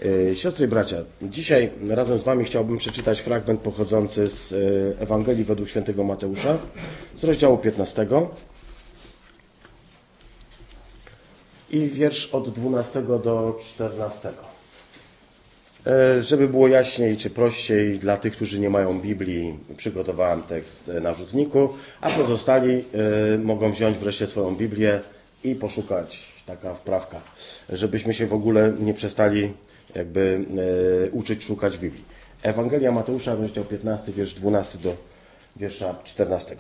Siostry i bracia, dzisiaj razem z Wami chciałbym przeczytać fragment pochodzący z Ewangelii według świętego Mateusza, z rozdziału 15 i wiersz od 12 do 14. Żeby było jaśniej czy prościej dla tych, którzy nie mają Biblii, przygotowałem tekst na rzutniku, a pozostali mogą wziąć wreszcie swoją Biblię i poszukać, taka wprawka, żebyśmy się w ogóle nie przestali uczyć szukać Biblii. Ewangelia Mateusza, rozdział 15, wiersz 12 do wiersza 14.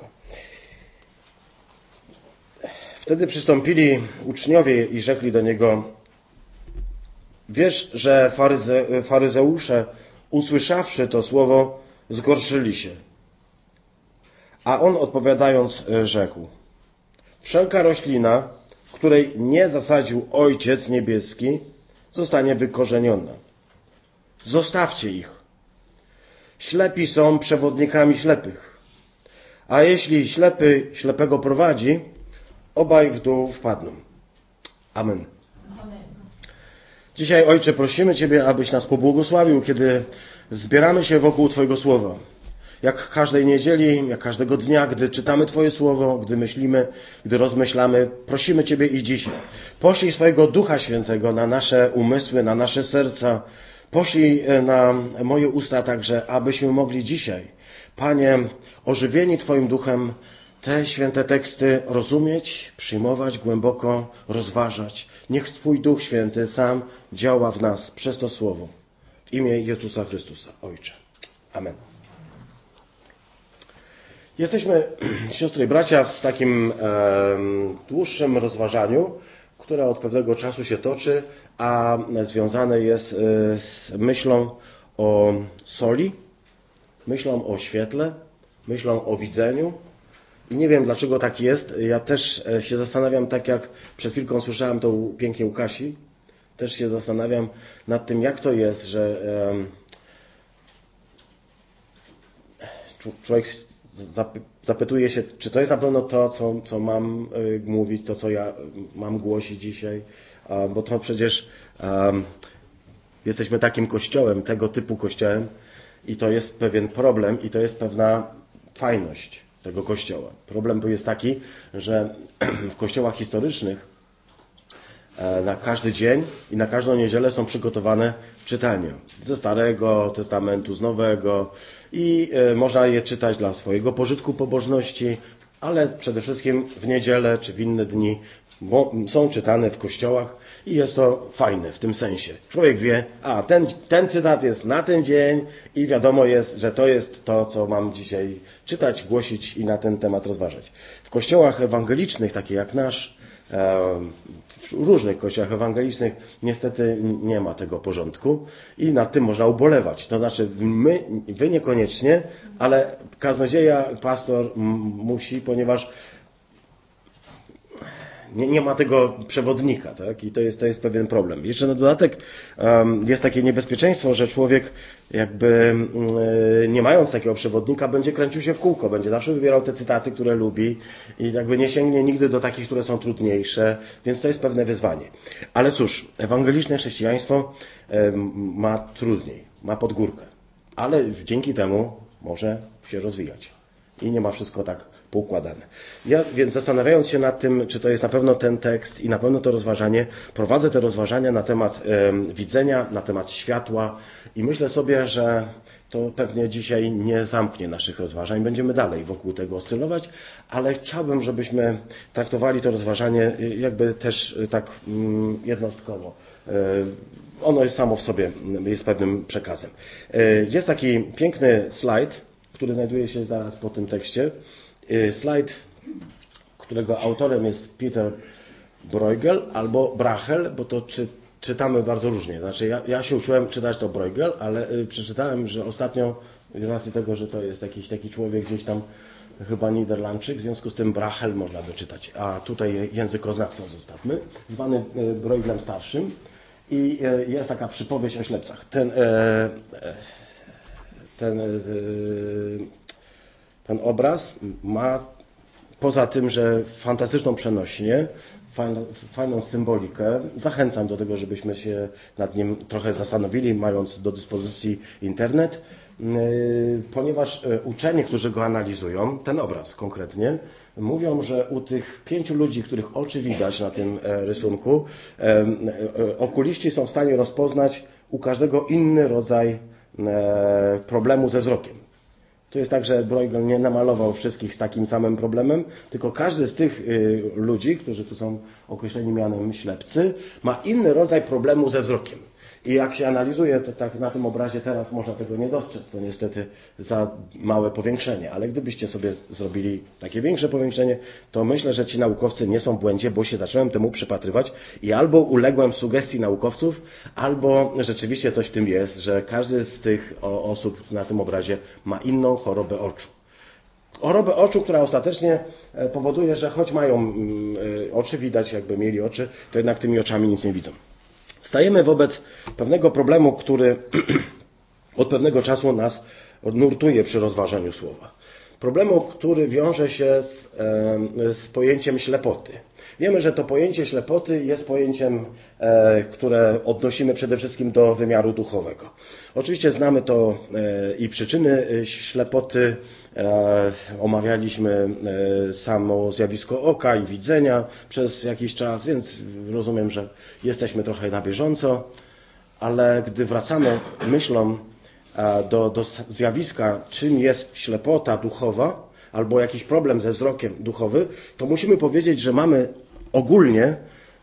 Wtedy przystąpili uczniowie i rzekli do Niego: wiesz, że faryzeusze, usłyszawszy to słowo, zgorszyli się. A On odpowiadając rzekł: wszelka roślina, której nie zasadził Ojciec Niebieski, zostanie wykorzeniona. Zostawcie ich. Ślepi są przewodnikami ślepych. A jeśli ślepy ślepego prowadzi, obaj w dół wpadną. Amen. Dzisiaj, Ojcze, prosimy Ciebie, abyś nas pobłogosławił, kiedy zbieramy się wokół Twojego Słowa. Jak każdej niedzieli, jak każdego dnia, gdy czytamy Twoje Słowo, gdy myślimy, gdy rozmyślamy, prosimy Ciebie i dzisiaj. Poślij swojego Ducha Świętego na nasze umysły, na nasze serca. Poślij na moje usta także, abyśmy mogli dzisiaj, Panie, ożywieni Twoim Duchem, te święte teksty rozumieć, przyjmować głęboko, rozważać. Niech Twój Duch Święty sam działa w nas przez to Słowo. W imię Jezusa Chrystusa, Ojcze. Amen. Jesteśmy, siostry i bracia, w takim dłuższym rozważaniu, które od pewnego czasu się toczy, a związane jest z myślą o soli, myślą o świetle, myślą o widzeniu. I nie wiem, dlaczego tak jest. Ja też się zastanawiam, tak jak przed chwilką słyszałem to pięknie u Kasi, też się zastanawiam nad tym, jak to jest, że człowiek zapytuje się, czy to jest na pewno to, co mam mówić, to, co ja mam głosić dzisiaj, bo to przecież jesteśmy takim kościołem, tego typu kościołem i to jest pewien problem i to jest pewna fajność tego kościoła. Problem jest taki, że w kościołach historycznych na każdy dzień i na każdą niedzielę są przygotowane czytania ze Starego Testamentu, z Nowego i można je czytać dla swojego pożytku pobożności, ale przede wszystkim w niedzielę czy w inne dni, bo są czytane w kościołach i jest to fajne w tym sensie. Człowiek wie, ten cytat jest na ten dzień i wiadomo jest, że to jest to, co mam dzisiaj czytać, głosić i na ten temat rozważać. W kościołach ewangelicznych, takie jak nasz, w różnych kościołach ewangelicznych niestety nie ma tego porządku i nad tym można ubolewać. To znaczy wy niekoniecznie, ale kaznodzieja, pastor musi, ponieważ nie ma tego przewodnika, tak? I to jest pewien problem. Jeszcze na dodatek jest takie niebezpieczeństwo, że człowiek jakby nie mając takiego przewodnika będzie kręcił się w kółko, będzie zawsze wybierał te cytaty, które lubi i jakby nie sięgnie nigdy do takich, które są trudniejsze, więc to jest pewne wyzwanie. Ale cóż, ewangeliczne chrześcijaństwo ma trudniej, ma pod górkę, ale dzięki temu może się rozwijać i nie ma wszystko tak poukładane. Ja więc zastanawiając się nad tym, czy to jest na pewno ten tekst i na pewno to rozważanie, prowadzę te rozważania na temat widzenia, na temat światła i myślę sobie, że to pewnie dzisiaj nie zamknie naszych rozważań. Będziemy dalej wokół tego oscylować, ale chciałbym, żebyśmy traktowali to rozważanie jakby też tak jednostkowo. Ono jest samo w sobie, jest pewnym przekazem. Jest taki piękny slajd, który znajduje się zaraz po tym tekście. Slajd, którego autorem jest Peter Bruegel albo Brachel, bo to czytamy bardzo różnie. Znaczy ja się uczyłem czytać to Bruegel, ale przeczytałem, że ostatnio, z racji tego, że to jest jakiś taki człowiek gdzieś tam, chyba Niderlandczyk, w związku z tym Brachel można doczytać. A tutaj językoznawcą zostawmy, zwany Bruegelem Starszym. I jest taka przypowieść o ślepcach. Ten obraz ma, poza tym, że fantastyczną przenośnię, fajną symbolikę. Zachęcam do tego, żebyśmy się nad nim trochę zastanowili, mając do dyspozycji internet, ponieważ uczeni, którzy go analizują, ten obraz konkretnie, mówią, że u tych 5 ludzi, których oczy widać na tym rysunku, okuliści są w stanie rozpoznać u każdego inny rodzaj problemu ze wzrokiem. To jest tak, że Bruegel nie namalował wszystkich z takim samym problemem, tylko każdy z tych ludzi, którzy tu są określeni mianem ślepcy, ma inny rodzaj problemu ze wzrokiem. I jak się analizuje, to tak na tym obrazie teraz można tego nie dostrzec, to niestety za małe powiększenie, ale gdybyście sobie zrobili takie większe powiększenie, to myślę, że ci naukowcy nie są w błędzie, bo się zacząłem temu przypatrywać i albo uległem sugestii naukowców, albo rzeczywiście coś w tym jest, że każdy z tych osób na tym obrazie ma inną chorobę oczu. Chorobę oczu, która ostatecznie powoduje, że choć mają oczy, widać jakby mieli oczy, to jednak tymi oczami nic nie widzą. Stajemy wobec pewnego problemu, który od pewnego czasu nas nurtuje przy rozważaniu słowa. Problemu, który wiąże się z pojęciem ślepoty. Wiemy, że to pojęcie ślepoty jest pojęciem, które odnosimy przede wszystkim do wymiaru duchowego. Oczywiście znamy to i przyczyny ślepoty, omawialiśmy samo zjawisko oka i widzenia przez jakiś czas, więc rozumiem, że jesteśmy trochę na bieżąco, ale gdy wracamy myślą do zjawiska, czym jest ślepota duchowa, albo jakiś problem ze wzrokiem duchowy, to musimy powiedzieć, że mamy ogólnie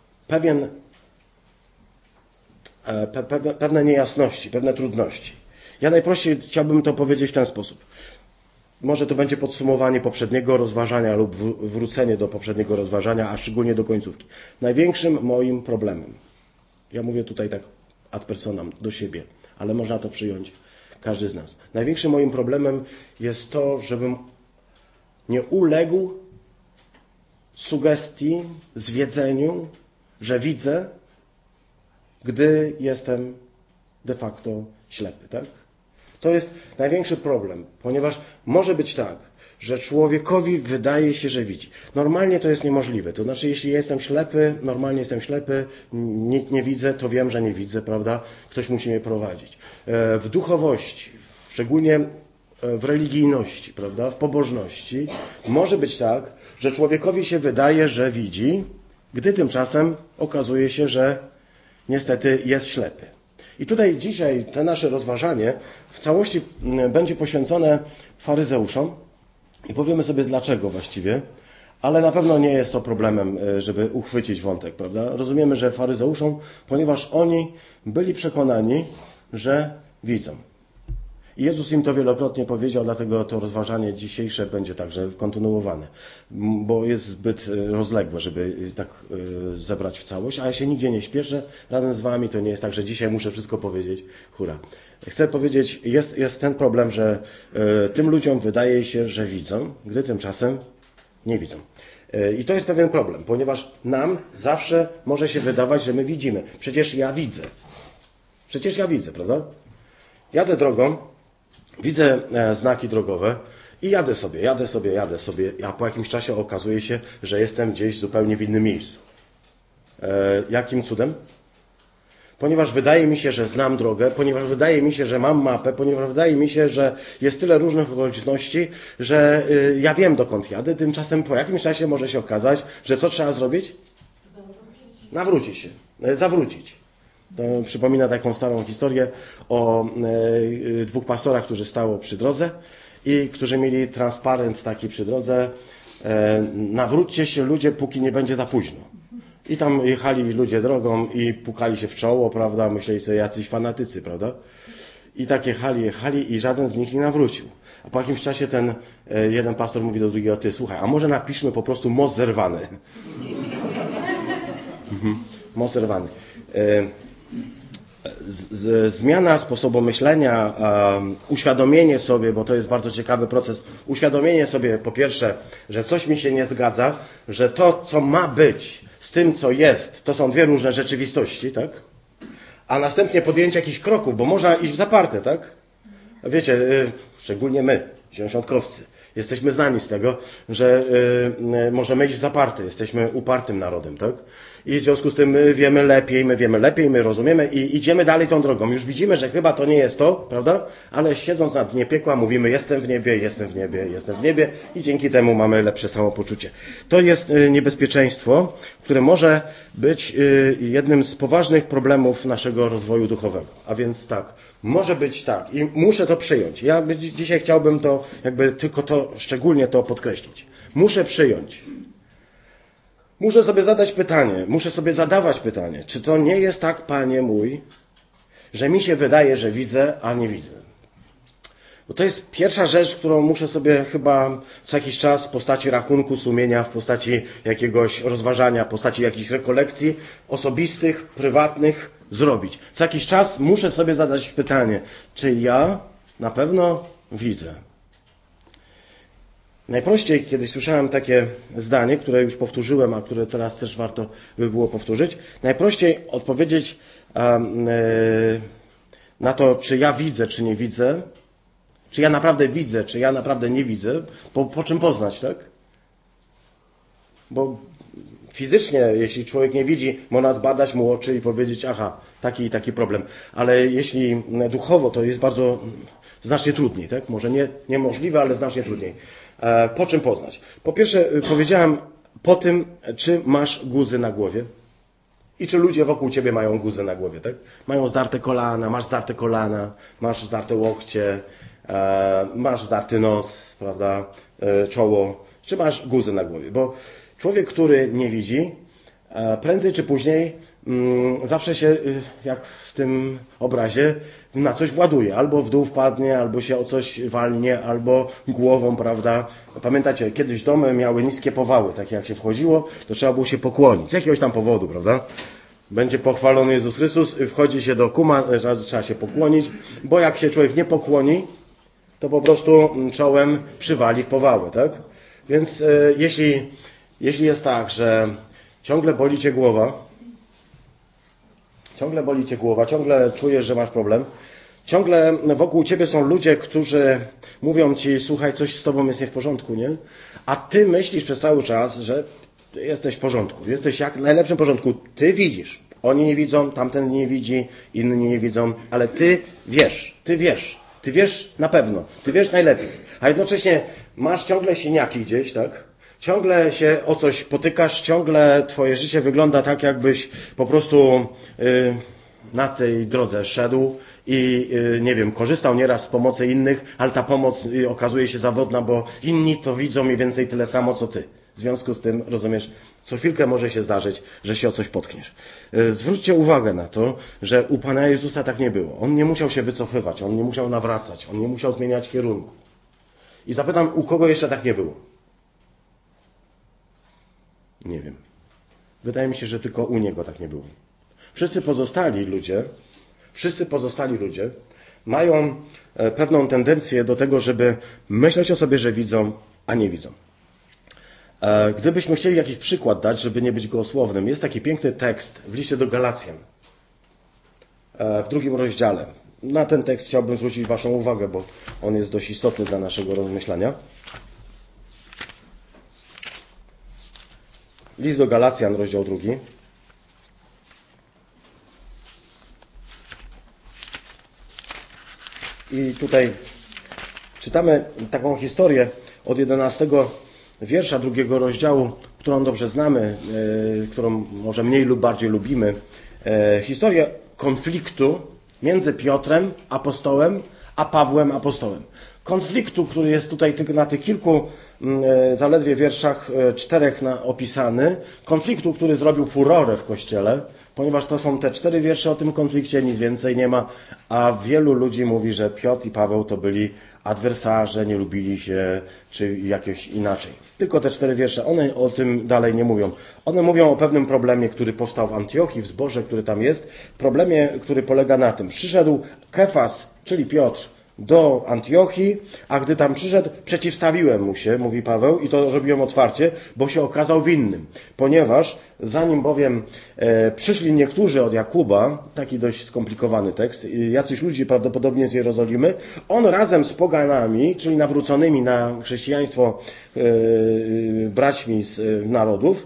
pewne niejasności, pewne trudności. Ja najprościej chciałbym to powiedzieć w ten sposób. Może to będzie podsumowanie poprzedniego rozważania lub wrócenie do poprzedniego rozważania, a szczególnie do końcówki. Największym moim problemem, ja mówię tutaj tak ad personam, do siebie, ale można to przyjąć każdy z nas. Największym moim problemem jest to, żebym nie uległ sugestii, zwiedzeniu, że widzę, gdy jestem de facto ślepy, tak? To jest największy problem, ponieważ może być tak, że człowiekowi wydaje się, że widzi. Normalnie to jest niemożliwe. To znaczy, jeśli jestem ślepy, normalnie jestem ślepy, nie widzę, to wiem, że nie widzę, prawda? Ktoś musi mnie prowadzić. W duchowości, szczególnie w religijności, prawda? W pobożności, może być tak, że człowiekowi się wydaje, że widzi, gdy tymczasem okazuje się, że niestety jest ślepy. I tutaj dzisiaj to nasze rozważanie w całości będzie poświęcone faryzeuszom i powiemy sobie dlaczego właściwie, ale na pewno nie jest to problemem, żeby uchwycić wątek, prawda? Rozumiemy, że faryzeuszom, ponieważ oni byli przekonani, że widzą. I Jezus im to wielokrotnie powiedział, dlatego to rozważanie dzisiejsze będzie także kontynuowane, bo jest zbyt rozległe, żeby tak zebrać w całość, a ja się nigdzie nie śpieszę razem z wami, to nie jest tak, że dzisiaj muszę wszystko powiedzieć, hura. Chcę powiedzieć, jest ten problem, że tym ludziom wydaje się, że widzą, gdy tymczasem nie widzą. I to jest pewien problem, ponieważ nam zawsze może się wydawać, że my widzimy. Przecież ja widzę, prawda? Jadę drogą, widzę znaki drogowe i jadę sobie, a po jakimś czasie okazuje się, że jestem gdzieś zupełnie w innym miejscu. Jakim cudem? Ponieważ wydaje mi się, że znam drogę, ponieważ wydaje mi się, że mam mapę, ponieważ wydaje mi się, że jest tyle różnych okoliczności, że ja wiem, dokąd jadę. Tymczasem po jakimś czasie może się okazać, że co trzeba zrobić? Zawrócić. To przypomina taką starą historię o 2 pastorach, którzy stało przy drodze i którzy mieli transparent taki przy drodze: nawróćcie się ludzie, póki nie będzie za późno. I tam jechali ludzie drogą i pukali się w czoło, prawda, myśleli sobie jacyś fanatycy, prawda. I tak jechali i żaden z nich nie nawrócił. A po jakimś czasie ten jeden pastor mówi do drugiego: ty, słuchaj, a może napiszmy po prostu most zerwany. Most zerwany. Zmiana sposobu myślenia, uświadomienie sobie, bo to jest bardzo ciekawy proces, uświadomienie sobie po pierwsze, że coś mi się nie zgadza, że to, co ma być z tym, co jest, to są 2 różne rzeczywistości, tak? A następnie podjęcie jakichś kroków, bo można iść w zaparte, tak? Wiecie, szczególnie my, zielonoświątkowcy. Jesteśmy znani z tego, że możemy iść w zaparte. Jesteśmy upartym narodem, tak? I w związku z tym my wiemy lepiej, my rozumiemy i idziemy dalej tą drogą. Już widzimy, że chyba to nie jest to, prawda? Ale siedząc na dnie piekła mówimy jestem w niebie i dzięki temu mamy lepsze samopoczucie. To jest niebezpieczeństwo, które może być jednym z poważnych problemów naszego rozwoju duchowego. A więc tak, może być tak i muszę to przyjąć. Ja dzisiaj chciałbym to tylko to, szczególnie to podkreślić. Muszę przyjąć. Muszę sobie zadawać pytanie, czy to nie jest tak, Panie mój, że mi się wydaje, że widzę, a nie widzę. Bo to jest pierwsza rzecz, którą muszę sobie chyba co jakiś czas w postaci rachunku sumienia, w postaci jakiegoś rozważania, w postaci jakichś rekolekcji osobistych, prywatnych zrobić. Co jakiś czas muszę sobie zadać pytanie, czy ja na pewno widzę. Najprościej, kiedyś słyszałem takie zdanie, które już powtórzyłem, a które teraz też warto by było powtórzyć. Najprościej odpowiedzieć na to, czy ja widzę, czy nie widzę, czy ja naprawdę widzę, czy ja naprawdę nie widzę, po czym poznać, tak? Bo fizycznie, jeśli człowiek nie widzi, można zbadać mu oczy i powiedzieć, aha, taki i taki problem. Ale jeśli duchowo, to jest znacznie trudniej, tak? Może nie niemożliwe, ale znacznie trudniej. Po czym poznać? Po pierwsze, powiedziałem po tym, czy masz guzy na głowie i czy ludzie wokół ciebie mają guzy na głowie, tak? Mają zdarte kolana, masz zdarte łokcie, masz zdarty nos, prawda, czoło, czy masz guzy na głowie? Bo człowiek, który nie widzi, prędzej czy później zawsze się, jak w tym obrazie, na coś właduje. Albo w dół wpadnie, albo się o coś walnie, albo głową, prawda. Pamiętacie, kiedyś domy miały niskie powały, takie jak się wchodziło, to trzeba było się pokłonić. Z jakiegoś tam powodu, prawda. Będzie pochwalony Jezus Chrystus, wchodzi się do kuma, trzeba się pokłonić, bo jak się człowiek nie pokłoni, to po prostu czołem przywali w powały, tak? Więc jeśli jest tak, że ciągle boli cię głowa, ciągle czujesz, że masz problem, ciągle wokół ciebie są ludzie, którzy mówią ci, słuchaj, coś z tobą jest nie w porządku, nie? A ty myślisz przez cały czas, że ty jesteś w porządku, jesteś jak w najlepszym porządku, ty widzisz. Oni nie widzą, tamten nie widzi, inni nie widzą, ale ty wiesz na pewno, ty wiesz najlepiej. A jednocześnie masz ciągle siniaki gdzieś, tak? Ciągle się o coś potykasz, ciągle twoje życie wygląda tak, jakbyś po prostu na tej drodze szedł i nie wiem, korzystał nieraz z pomocy innych, ale ta pomoc okazuje się zawodna, bo inni to widzą mniej więcej tyle samo, co ty. W związku z tym, rozumiesz, co chwilkę może się zdarzyć, że się o coś potkniesz. Zwróćcie uwagę na to, że u Pana Jezusa tak nie było. On nie musiał się wycofywać, On nie musiał nawracać, On nie musiał zmieniać kierunku. I zapytam, u kogo jeszcze tak nie było? Nie wiem. Wydaje mi się, że tylko u Niego tak nie było. Wszyscy pozostali ludzie mają pewną tendencję do tego, żeby myśleć o sobie, że widzą, a nie widzą. Gdybyśmy chcieli jakiś przykład dać, żeby nie być gołosłownym, jest taki piękny tekst w liście do Galacjan, w 2 rozdziale. Na ten tekst chciałbym zwrócić Waszą uwagę, bo on jest dość istotny dla naszego rozmyślania. List do Galacjan, rozdział 2. I tutaj czytamy taką historię od 11 wiersza 2 rozdziału, którą dobrze znamy, którą może mniej lub bardziej lubimy. Historię konfliktu między Piotrem, apostołem, a Pawłem, apostołem. Konfliktu, który jest tutaj na tych kilku zaledwie wierszach 4 opisany. Konfliktu, który zrobił furorę w Kościele, ponieważ to są te 4 wiersze o tym konflikcie, nic więcej nie ma, a wielu ludzi mówi, że Piotr i Paweł to byli adwersarze, nie lubili się, czy jakoś inaczej. Tylko te 4 wiersze, one o tym dalej nie mówią. One mówią o pewnym problemie, który powstał w Antiochii, w zborze, który tam jest. Problemie, który polega na tym. Przyszedł Kefas, czyli Piotr, do Antiochii, a gdy tam przyszedł, przeciwstawiłem mu się, mówi Paweł, i to robiłem otwarcie, bo się okazał winnym. Ponieważ zanim bowiem przyszli niektórzy od Jakuba, taki dość skomplikowany tekst, jacyś ludzie prawdopodobnie z Jerozolimy, on razem z poganami, czyli nawróconymi na chrześcijaństwo braćmi z narodów,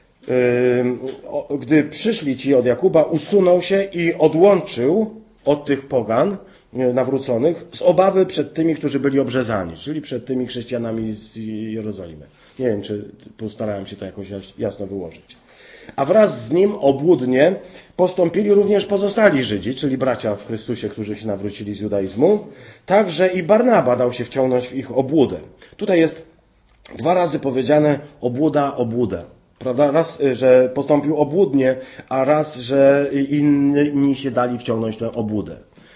gdy przyszli ci od Jakuba, usunął się i odłączył od tych pogan nawróconych z obawy przed tymi, którzy byli obrzezani, czyli przed tymi chrześcijanami z Jerozolimy. Nie wiem, czy postarałem się to jakoś jasno wyłożyć. A wraz z nim obłudnie postąpili również pozostali Żydzi, czyli bracia w Chrystusie, którzy się nawrócili z judaizmu. Także i Barnaba dał się wciągnąć w ich obłudę. Tutaj jest 2 razy powiedziane obłuda. Prawda? Raz, że postąpił obłudnie, a raz, że inni się dali wciągnąć w tę obłudę.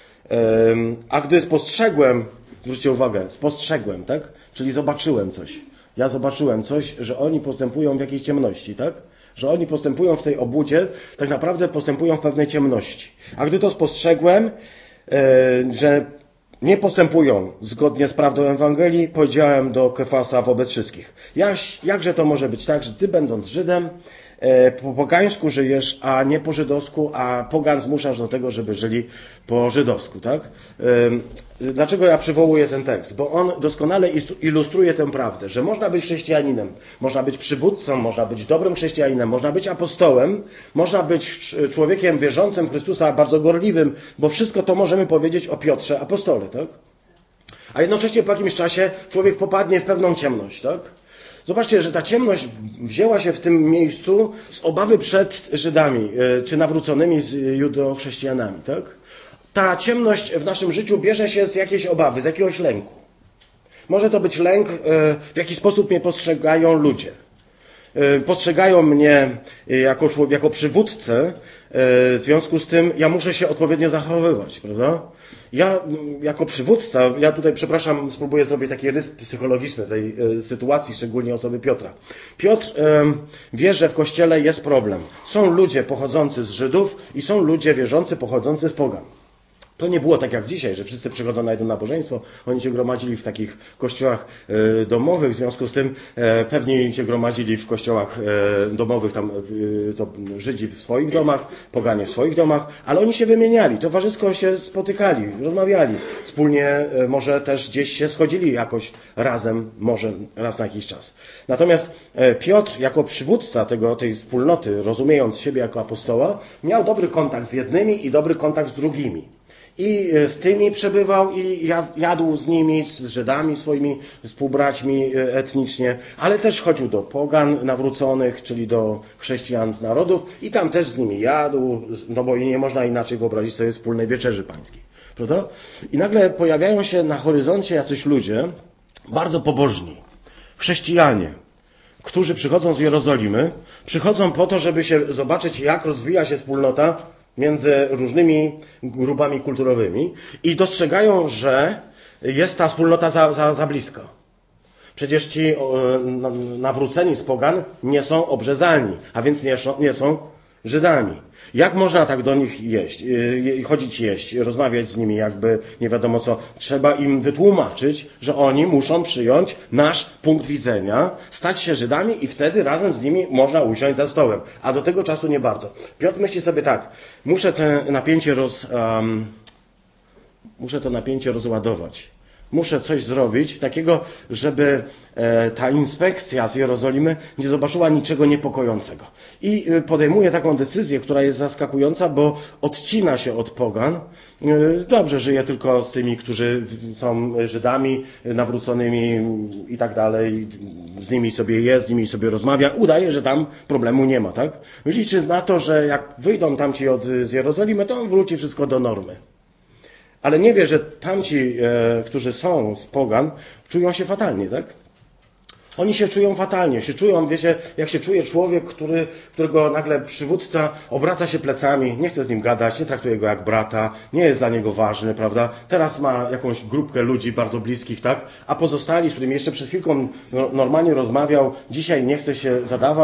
A gdy spostrzegłem, zwróćcie uwagę, tak? Czyli zobaczyłem coś. Ja zobaczyłem coś, że oni postępują w jakiejś ciemności, tak? Że oni postępują w tej obłudzie, tak naprawdę postępują w pewnej ciemności. A gdy to spostrzegłem, że nie postępują zgodnie z prawdą Ewangelii, powiedziałem do Kefasa wobec wszystkich. Jakże to może być tak, że ty będąc Żydem, po pogańsku żyjesz, a nie po żydowsku, a pogan zmuszasz do tego, żeby żyli po żydowsku, tak? Dlaczego ja przywołuję ten tekst? Bo on doskonale ilustruje tę prawdę, że można być chrześcijaninem, można być przywódcą, można być dobrym chrześcijaninem, można być apostołem, można być człowiekiem wierzącym w Chrystusa, bardzo gorliwym, bo wszystko to możemy powiedzieć o Piotrze, apostole, tak? A jednocześnie po jakimś czasie człowiek popadnie w pewną ciemność, tak? Zobaczcie, że ta ciemność wzięła się w tym miejscu z obawy przed Żydami, czy nawróconymi z judochrześcijanami, tak? Ta ciemność w naszym życiu bierze się z jakiejś obawy, z jakiegoś lęku. Może to być lęk, w jaki sposób mnie postrzegają ludzie. Postrzegają mnie jako przywódcę, w związku z tym ja muszę się odpowiednio zachowywać, prawda? Ja jako przywódca, ja tutaj, przepraszam, spróbuję zrobić taki rys psychologiczny tej sytuacji, szczególnie osoby Piotra. Piotr wie, że w Kościele jest problem. Są ludzie pochodzący z Żydów i są ludzie wierzący pochodzący z pogan. To nie było tak jak dzisiaj, że wszyscy przychodzą na jedno nabożeństwo, oni się gromadzili w takich kościołach domowych, w związku z tym pewnie się gromadzili w kościołach domowych, tam to Żydzi w swoich domach, poganie w swoich domach, ale oni się wymieniali, towarzysko się spotykali, rozmawiali, wspólnie może też gdzieś się schodzili jakoś razem, może raz na jakiś czas. Natomiast Piotr jako przywódca tej wspólnoty, rozumiejąc siebie jako apostoła, miał dobry kontakt z jednymi i dobry kontakt z drugimi. I z tymi przebywał i jadł z nimi, z Żydami swoimi współbraćmi etnicznie, ale też chodził do pogan nawróconych, czyli do chrześcijan z narodów i tam też z nimi jadł, no bo nie można inaczej wyobrazić sobie wspólnej wieczerzy pańskiej. Prawda? I nagle pojawiają się na horyzoncie jacyś ludzie, bardzo pobożni, chrześcijanie, którzy przychodzą z Jerozolimy, przychodzą po to, żeby się zobaczyć, jak rozwija się wspólnota między różnymi grupami kulturowymi i dostrzegają, że jest ta wspólnota za blisko. Przecież ci nawróceni z pogan nie są obrzezani, a więc nie są Żydami. Jak można tak do nich chodzić jeść, rozmawiać z nimi jakby nie wiadomo co. Trzeba im wytłumaczyć, że oni muszą przyjąć nasz punkt widzenia, stać się Żydami i wtedy razem z nimi można usiąść za stołem. A do tego czasu nie bardzo. Piotr myśli sobie tak, muszę to napięcie rozładować. Muszę coś zrobić takiego, żeby ta inspekcja z Jerozolimy nie zobaczyła niczego niepokojącego. I podejmuje taką decyzję, która jest zaskakująca, bo odcina się od pogan. Dobrze żyje tylko z tymi, którzy są Żydami nawróconymi i tak dalej. Z nimi sobie jest, z nimi sobie rozmawia. Udaje, że tam problemu nie ma, tak? Liczy na to, że jak wyjdą tamci z Jerozolimy, to on wróci wszystko do normy. Ale nie wie, że tamci, którzy są z pogan, czują się fatalnie, tak? Oni się czują fatalnie, wiecie, jak się czuje człowiek, którego nagle przywódca obraca się plecami, nie chce z nim gadać, nie traktuje go jak brata, nie jest dla niego ważny, prawda? Teraz ma jakąś grupkę ludzi bardzo bliskich, tak? A pozostali, z którymi jeszcze przed chwilką normalnie rozmawiał, dzisiaj nie chce się zadawać,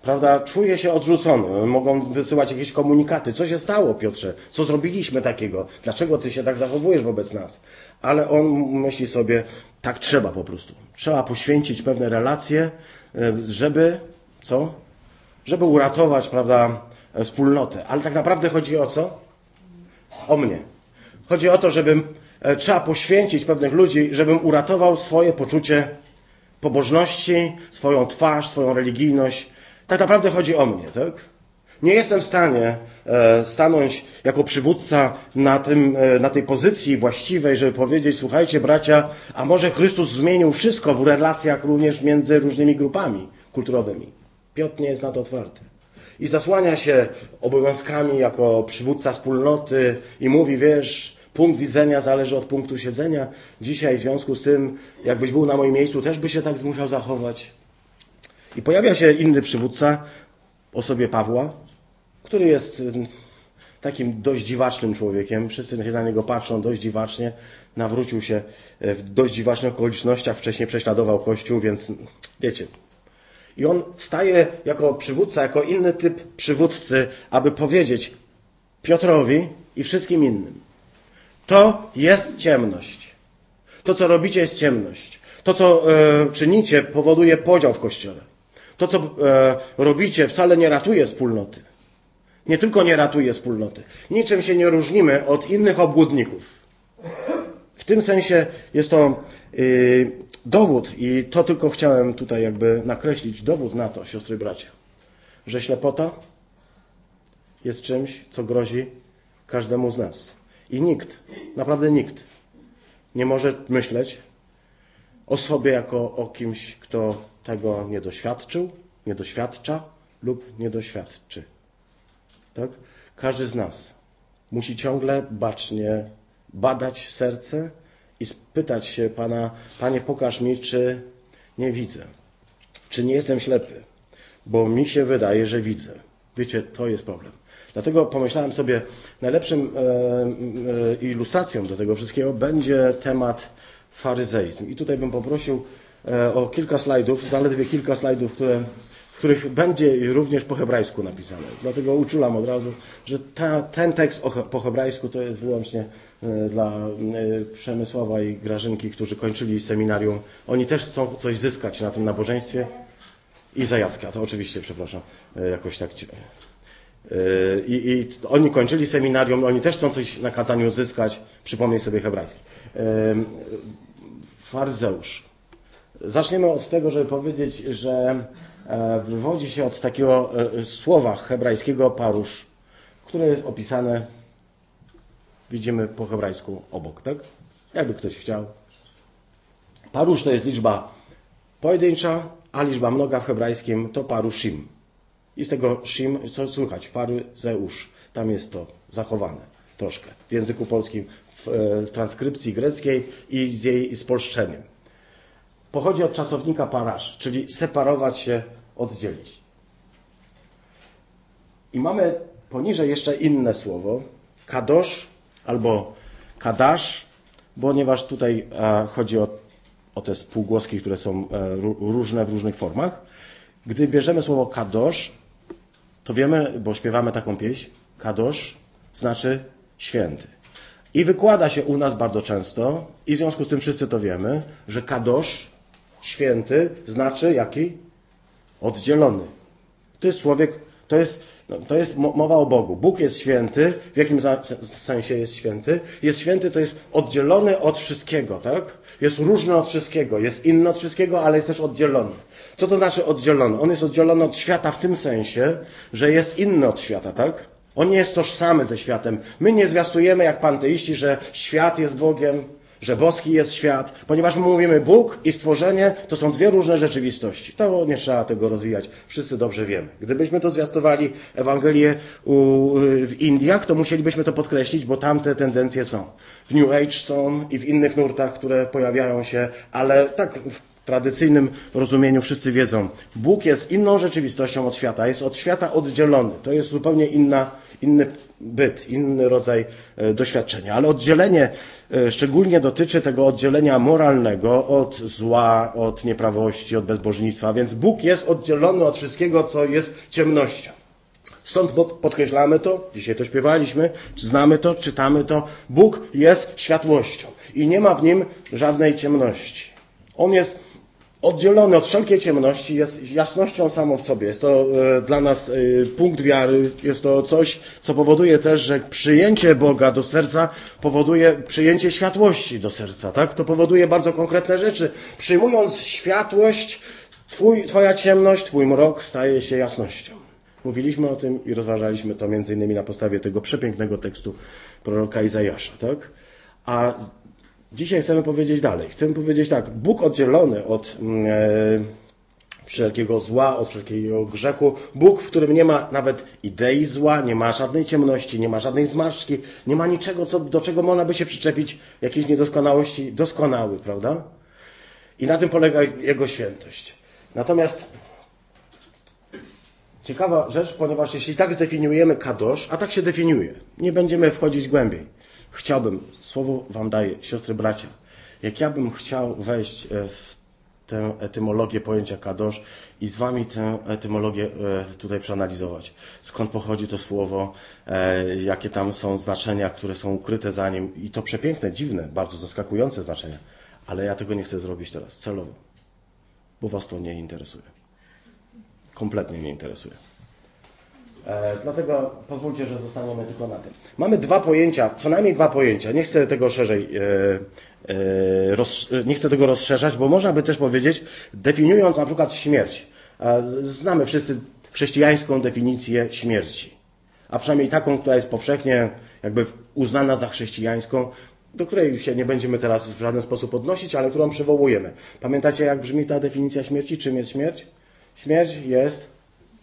prawda, czuje się odrzucony. Mogą wysyłać jakieś komunikaty. Co się stało, Piotrze? Co zrobiliśmy takiego? Dlaczego ty się tak zachowujesz wobec nas? Ale on myśli sobie, tak trzeba po prostu. Trzeba poświęcić pewne relacje, żeby, co? Żeby uratować, prawda, wspólnotę. Ale tak naprawdę chodzi o co? O mnie. Chodzi o to, trzeba poświęcić pewnych ludzi, żebym uratował swoje poczucie pobożności, swoją twarz, swoją religijność. Tak naprawdę chodzi o mnie, tak? Nie jestem w stanie stanąć jako przywódca na tej pozycji właściwej, żeby powiedzieć, słuchajcie bracia, a może Chrystus zmienił wszystko w relacjach również między różnymi grupami kulturowymi. Piotr nie jest na to otwarty. I zasłania się obowiązkami jako przywódca wspólnoty i mówi, wiesz, punkt widzenia zależy od punktu siedzenia. Dzisiaj w związku z tym, jakbyś był na moim miejscu, też by się tak musiał zachować. I pojawia się inny przywódca, osobie Pawła, który jest takim dość dziwacznym człowiekiem. Wszyscy się na niego patrzą dość dziwacznie. Nawrócił się w dość dziwacznych okolicznościach. Wcześniej prześladował Kościół, więc wiecie. I on staje jako przywódca, jako inny typ przywódcy, aby powiedzieć Piotrowi i wszystkim innym. To jest ciemność. To, co robicie, jest ciemność. To, co czynicie, powoduje podział w Kościele. To, co robicie, wcale nie ratuje wspólnoty. Nie tylko nie ratuje wspólnoty. Niczym się nie różnimy od innych obłudników. W tym sensie jest to dowód, i to tylko chciałem tutaj jakby nakreślić, dowód na to, siostry i bracia, że ślepota jest czymś, co grozi każdemu z nas. I nikt, naprawdę nikt nie może myśleć o sobie jako o kimś, kto tego nie doświadczył, nie doświadcza lub nie doświadczy. Tak? Każdy z nas musi ciągle bacznie badać serce i spytać się Pana, Panie, pokaż mi, czy nie widzę, czy nie jestem ślepy, bo mi się wydaje, że widzę. Wiecie, to jest problem. Dlatego pomyślałem sobie, najlepszym ilustracją do tego wszystkiego będzie temat faryzeizm. I tutaj bym poprosił o kilka slajdów, zaledwie kilka slajdów, w których będzie również po hebrajsku napisane. Dlatego uczulam od razu, że ten tekst po hebrajsku to jest wyłącznie dla Przemysława i Grażynki, którzy kończyli seminarium. Oni też chcą coś zyskać na tym nabożeństwie. I za Jacka, to oczywiście, przepraszam, jakoś tak. I oni kończyli seminarium, oni też chcą coś na kazaniu zyskać. Przypomnij sobie hebrajski. Faryzeusz. Zaczniemy od tego, żeby powiedzieć, że wywodzi się od takiego słowa hebrajskiego parusz, które jest opisane, widzimy po hebrajsku obok, tak? Jakby ktoś chciał. Parusz to jest liczba pojedyncza, a liczba mnoga w hebrajskim to parushim. I z tego shim, co słychać, faryzeusz. Tam jest to zachowane troszkę w języku polskim, w transkrypcji greckiej i z jej spolszczeniem. Pochodzi od czasownika parasz, czyli separować się, oddzielić. I mamy poniżej jeszcze inne słowo, kadosz albo kadasz, ponieważ tutaj chodzi o te spółgłoski, które są różne w różnych formach. Gdy bierzemy słowo kadosz, to wiemy, bo śpiewamy taką pieśń, kadosz znaczy święty. I wykłada się u nas bardzo często, i w związku z tym wszyscy to wiemy, że kadosz, święty, znaczy jaki? Oddzielony. To jest człowiek, to jest mowa o Bogu. Bóg jest święty. W jakim sensie jest święty? Jest święty, to jest oddzielony od wszystkiego, tak? Jest różny od wszystkiego. Jest inny od wszystkiego, ale jest też oddzielony. Co to znaczy oddzielony? On jest oddzielony od świata w tym sensie, że jest inny od świata, tak? On nie jest tożsamy ze światem. My nie zwiastujemy jak panteiści, że świat jest Bogiem, że boski jest świat, ponieważ my mówimy Bóg i stworzenie to są dwie różne rzeczywistości. To nie trzeba tego rozwijać. Wszyscy dobrze wiemy. Gdybyśmy to zwiastowali Ewangelię w Indiach, to musielibyśmy to podkreślić, bo tam te tendencje są. W New Age są i w innych nurtach, które pojawiają się, ale tak tradycyjnym rozumieniu wszyscy wiedzą, Bóg jest inną rzeczywistością od świata, jest od świata oddzielony. To jest zupełnie inny byt, inny rodzaj doświadczenia. Ale oddzielenie szczególnie dotyczy tego oddzielenia moralnego od zła, od nieprawości, od bezbożnictwa. Więc Bóg jest oddzielony od wszystkiego, co jest ciemnością. Stąd podkreślamy to, dzisiaj to śpiewaliśmy, znamy to, czytamy to. Bóg jest światłością i nie ma w Nim żadnej ciemności. On jest oddzielony od wszelkiej ciemności, jest jasnością samą w sobie. Jest to dla nas punkt wiary, jest to coś, co powoduje też, że przyjęcie Boga do serca powoduje przyjęcie światłości do serca. Tak? To powoduje bardzo konkretne rzeczy. Przyjmując światłość, Twoja ciemność, Twój mrok staje się jasnością. Mówiliśmy o tym i rozważaliśmy to między innymi na podstawie tego przepięknego tekstu proroka Izajasza. Tak? A dzisiaj chcemy powiedzieć dalej. Chcemy powiedzieć tak, Bóg oddzielony od wszelkiego zła, od wszelkiego grzechu. Bóg, w którym nie ma nawet idei zła, nie ma żadnej ciemności, nie ma żadnej zmarszczki, nie ma niczego, do czego można by się przyczepić, jakiejś niedoskonałości, doskonały, prawda? I na tym polega Jego świętość. Natomiast ciekawa rzecz, ponieważ jeśli tak zdefiniujemy kadosz, a tak się definiuje, nie będziemy wchodzić głębiej. Chciałbym, słowo wam daję, siostry, bracia, jak ja bym chciał wejść w tę etymologię pojęcia kadosz i z wami tę etymologię tutaj przeanalizować. Skąd pochodzi to słowo, jakie tam są znaczenia, które są ukryte za nim i to przepiękne, dziwne, bardzo zaskakujące znaczenia. Ale ja tego nie chcę zrobić teraz celowo, bo was to nie interesuje. Kompletnie nie interesuje. Dlatego pozwólcie, że zostaniemy tylko na tym. Mamy dwa pojęcia, co najmniej dwa pojęcia. Nie chcę tego szerzej, nie chcę tego rozszerzać, bo można by też powiedzieć, definiując na przykład śmierć. Znamy wszyscy chrześcijańską definicję śmierci. A przynajmniej taką, która jest powszechnie jakby uznana za chrześcijańską, do której się nie będziemy teraz w żaden sposób odnosić, ale którą przywołujemy. Pamiętacie, jak brzmi ta definicja śmierci? Czym jest śmierć? Śmierć jest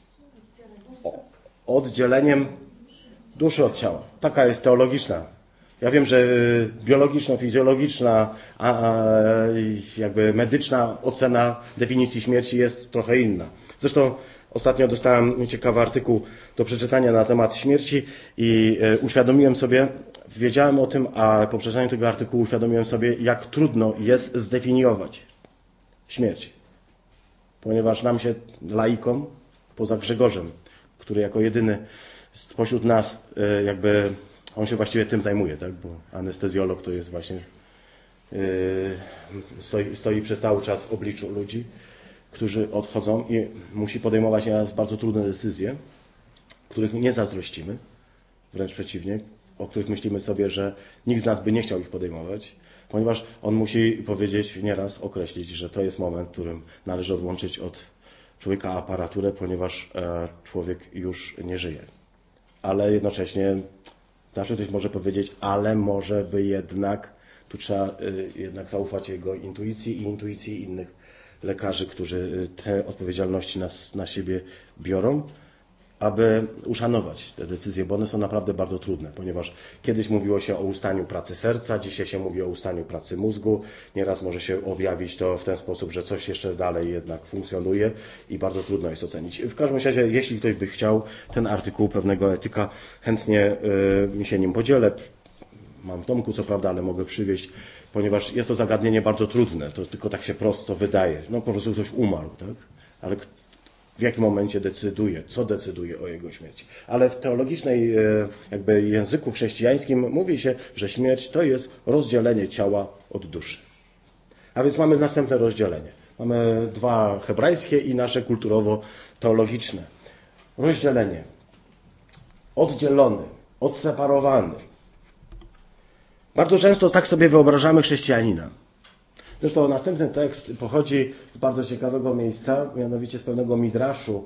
oddzieleniem duszy od ciała. Taka jest teologiczna. Ja wiem, że biologiczno-fizjologiczna, jakby medyczna ocena definicji śmierci jest trochę inna. Zresztą ostatnio dostałem ciekawy artykuł do przeczytania na temat śmierci i uświadomiłem sobie, wiedziałem o tym, a po przeczytaniu tego artykułu uświadomiłem sobie, jak trudno jest zdefiniować śmierć. Ponieważ nam się, laikom, poza Grzegorzem, który jako jedyny spośród nas jakby, on się właściwie tym zajmuje, tak? Bo anestezjolog to jest właśnie, stoi przez cały czas w obliczu ludzi, którzy odchodzą i musi podejmować nieraz bardzo trudne decyzje, których nie zazdrościmy, wręcz przeciwnie, o których myślimy sobie, że nikt z nas by nie chciał ich podejmować, ponieważ on musi powiedzieć, nieraz określić, że to jest moment, w którym należy odłączyć od człowieka aparaturę, ponieważ człowiek już nie żyje. Ale jednocześnie zawsze ktoś może powiedzieć, ale może by jednak, tu trzeba jednak zaufać jego intuicji i intuicji innych lekarzy, którzy te odpowiedzialności na siebie biorą, aby uszanować te decyzje, bo one są naprawdę bardzo trudne, ponieważ kiedyś mówiło się o ustaniu pracy serca, dzisiaj się mówi o ustaniu pracy mózgu, nieraz może się objawić to w ten sposób, że coś jeszcze dalej jednak funkcjonuje i bardzo trudno jest ocenić. W każdym razie, jeśli ktoś by chciał ten artykuł pewnego etyka, chętnie się nim podzielę. Mam w domku, co prawda, ale mogę przywieźć, ponieważ jest to zagadnienie bardzo trudne, to tylko tak się prosto wydaje. No po prostu ktoś umarł, tak? Ale w jakim momencie decyduje, co decyduje o jego śmierci. Ale w teologicznej jakby języku chrześcijańskim mówi się, że śmierć to jest rozdzielenie ciała od duszy. A więc mamy następne rozdzielenie. Mamy dwa hebrajskie i nasze kulturowo-teologiczne. Rozdzielenie. Oddzielony, odseparowany. Bardzo często tak sobie wyobrażamy chrześcijanina. Zresztą następny tekst pochodzi z bardzo ciekawego miejsca, mianowicie z pewnego midraszu.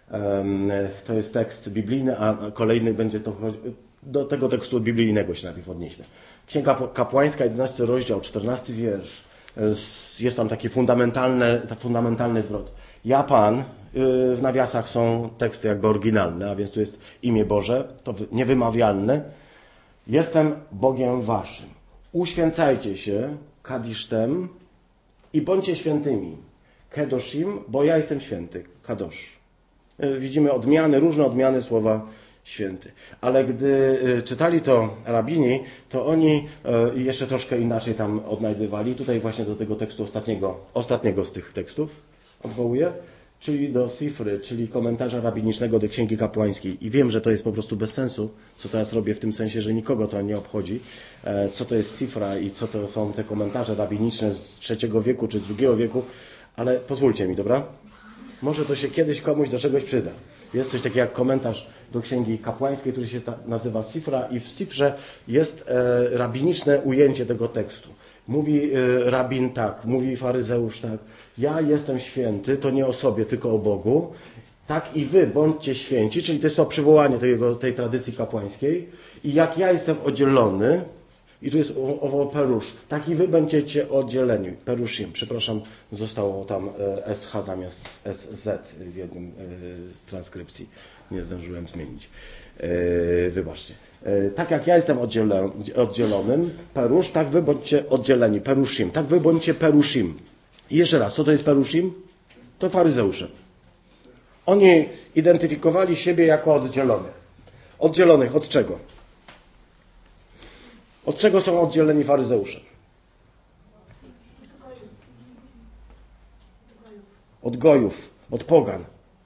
To jest tekst biblijny, a kolejny będzie to do tego tekstu biblijnego się najpierw odnieśmy. Księga Kapłańska, 11 rozdział, 14 wiersz. Jest tam taki fundamentalny zwrot. Ja Pan, w nawiasach są teksty jakby oryginalne, a więc tu jest imię Boże, to niewymawialne. Jestem Bogiem waszym. Uświęcajcie się, kadisztem, i bądźcie świętymi. Kedoshim, bo ja jestem święty. Kadosh. Widzimy odmiany, różne odmiany słowa święty. Ale gdy czytali to rabini, to oni jeszcze troszkę inaczej tam odnajdywali. Tutaj właśnie do tego tekstu ostatniego z tych tekstów odwołuję, czyli do Sifry, czyli komentarza rabinicznego do Księgi Kapłańskiej. I wiem, że to jest po prostu bez sensu, co teraz robię w tym sensie, że nikogo to nie obchodzi, co to jest Sifra i co to są te komentarze rabiniczne z III wieku czy z II wieku, ale pozwólcie mi, dobra? Może to się kiedyś komuś do czegoś przyda. Jest coś takiego jak komentarz do Księgi Kapłańskiej, który się nazywa Sifra i w Sifrze jest rabiniczne ujęcie tego tekstu. Mówi rabin tak, mówi faryzeusz tak. Ja jestem święty, to nie o sobie, tylko o Bogu. Tak i wy bądźcie święci, czyli to jest to przywołanie tej tradycji kapłańskiej. I jak ja jestem oddzielony, i tu jest owo perusz, tak i wy będziecie oddzieleni. Perushim, przepraszam, zostało tam SH zamiast SZ w jednym z transkrypcji. Nie zdążyłem zmienić. Wybaczcie. Tak jak ja jestem oddzielonym, perusz, tak wy bądźcie oddzieleni. Perushim, tak wy bądźcie perushim. I jeszcze raz, co to jest perushim? To faryzeusze. Oni identyfikowali siebie jako oddzielonych. Oddzielonych od czego? Od czego są oddzieleni faryzeusze? Od gojów, od pogan.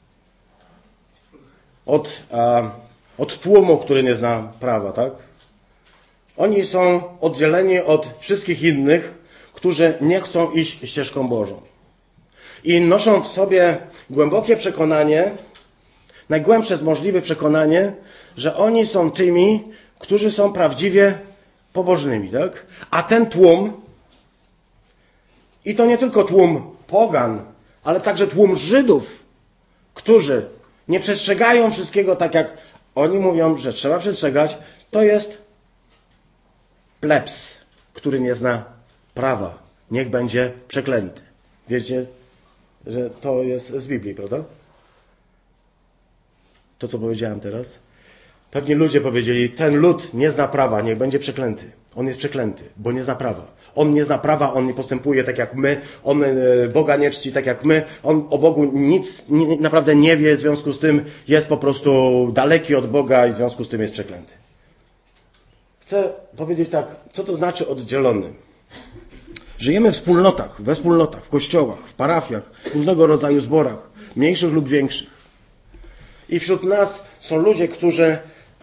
Od tłumu, który nie zna prawa, tak? Oni są oddzieleni od wszystkich innych, którzy nie chcą iść ścieżką Bożą. I noszą w sobie głębokie przekonanie, najgłębsze możliwe przekonanie, że oni są tymi, którzy są prawdziwie pobożnymi, tak? A ten tłum, i to nie tylko tłum pogan, ale także tłum Żydów, którzy nie przestrzegają wszystkiego tak, jak oni mówią, że trzeba przestrzegać, to jest plebs, który nie zna prawa. Niech będzie przeklęty. Wiecie, że to jest z Biblii, prawda? To, co powiedziałem teraz. Pewnie ludzie powiedzieli, ten lud nie zna prawa, niech będzie przeklęty. On jest przeklęty, bo nie zna prawa. On nie zna prawa, on nie postępuje tak jak my, on Boga nie czci tak jak my, on o Bogu nic naprawdę nie wie, w związku z tym jest po prostu daleki od Boga i w związku z tym jest przeklęty. Chcę powiedzieć tak, co to znaczy oddzielony? Żyjemy w wspólnotach, we wspólnotach, w kościołach, w parafiach, w różnego rodzaju zborach, mniejszych lub większych. I wśród nas są ludzie, którzy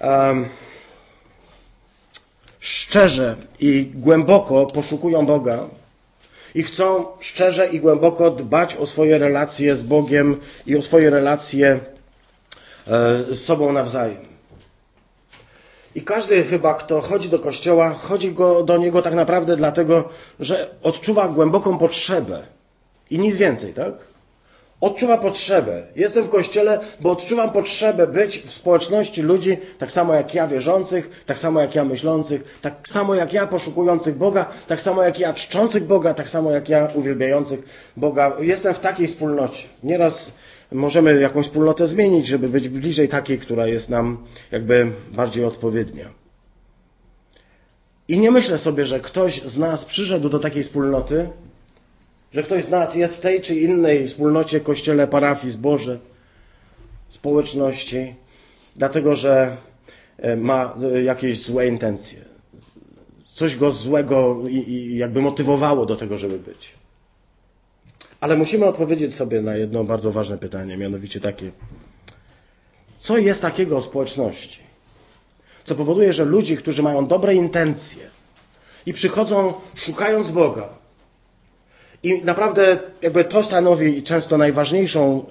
szczerze i głęboko poszukują Boga i chcą szczerze i głęboko dbać o swoje relacje z Bogiem i o swoje relacje z sobą nawzajem. I każdy chyba, kto chodzi do kościoła, chodzi do niego tak naprawdę dlatego, że odczuwa głęboką potrzebę. I nic więcej, tak? Odczuwa potrzebę. Jestem w kościele, bo odczuwam potrzebę być w społeczności ludzi, tak samo jak ja wierzących, tak samo jak ja myślących, tak samo jak ja poszukujących Boga, tak samo jak ja czczących Boga, tak samo jak ja uwielbiających Boga. Jestem w takiej wspólnocie. Nieraz możemy jakąś wspólnotę zmienić, żeby być bliżej takiej, która jest nam jakby bardziej odpowiednia. I nie myślę sobie, że ktoś z nas przyszedł do takiej wspólnoty, że ktoś z nas jest w tej czy innej wspólnocie, kościele, parafii, zborze, społeczności, dlatego że ma jakieś złe intencje. Coś go złego i jakby motywowało do tego, żeby być. Ale musimy odpowiedzieć sobie na jedno bardzo ważne pytanie, mianowicie takie. Co jest takiego w społeczności, co powoduje, że ludzie, którzy mają dobre intencje i przychodzą szukając Boga, i naprawdę jakby to stanowi często najważniejszą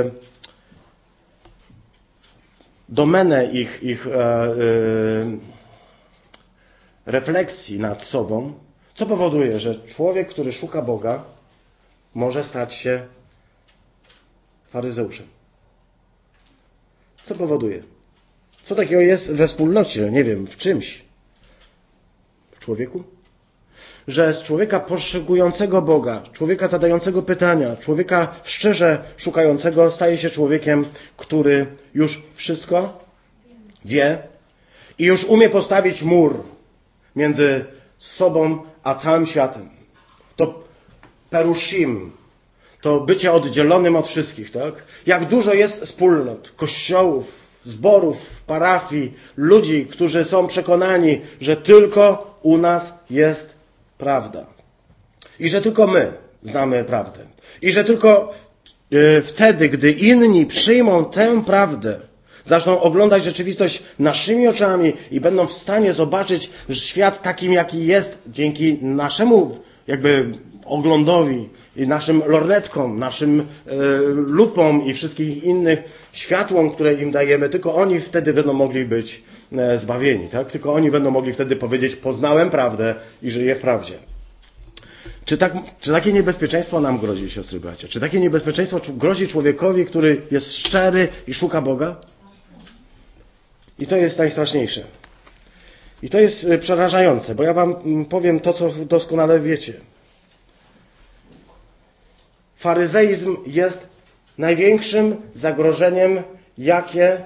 domenę ich refleksji nad sobą, co powoduje, że człowiek, który szuka Boga, może stać się faryzeuszem. Co powoduje? Co takiego jest we wspólnocie, nie wiem, w czymś? W człowieku? Że z człowieka poszukującego Boga, człowieka zadającego pytania, człowieka szczerze szukającego staje się człowiekiem, który już wszystko wie i już umie postawić mur między sobą a całym światem. To perushim, to bycie oddzielonym od wszystkich, tak? Jak dużo jest wspólnot, kościołów, zborów, parafii, ludzi, którzy są przekonani, że tylko u nas jest prawda. I że tylko my znamy prawdę. I że tylko wtedy, gdy inni przyjmą tę prawdę, zaczną oglądać rzeczywistość naszymi oczami i będą w stanie zobaczyć świat takim, jaki jest dzięki naszemu oglądowi i naszym lornetkom, naszym lupom i wszystkich innych światłom, które im dajemy, tylko oni wtedy będą mogli być zbawieni, tak? Tylko oni będą mogli wtedy powiedzieć: poznałem prawdę i żyję w prawdzie. Czy takie niebezpieczeństwo nam grozi, siostry, bracia? Czy takie niebezpieczeństwo grozi człowiekowi, który jest szczery i szuka Boga? I to jest najstraszniejsze. I to jest przerażające, bo ja wam powiem to, co doskonale wiecie. Faryzeizm jest największym zagrożeniem, jakie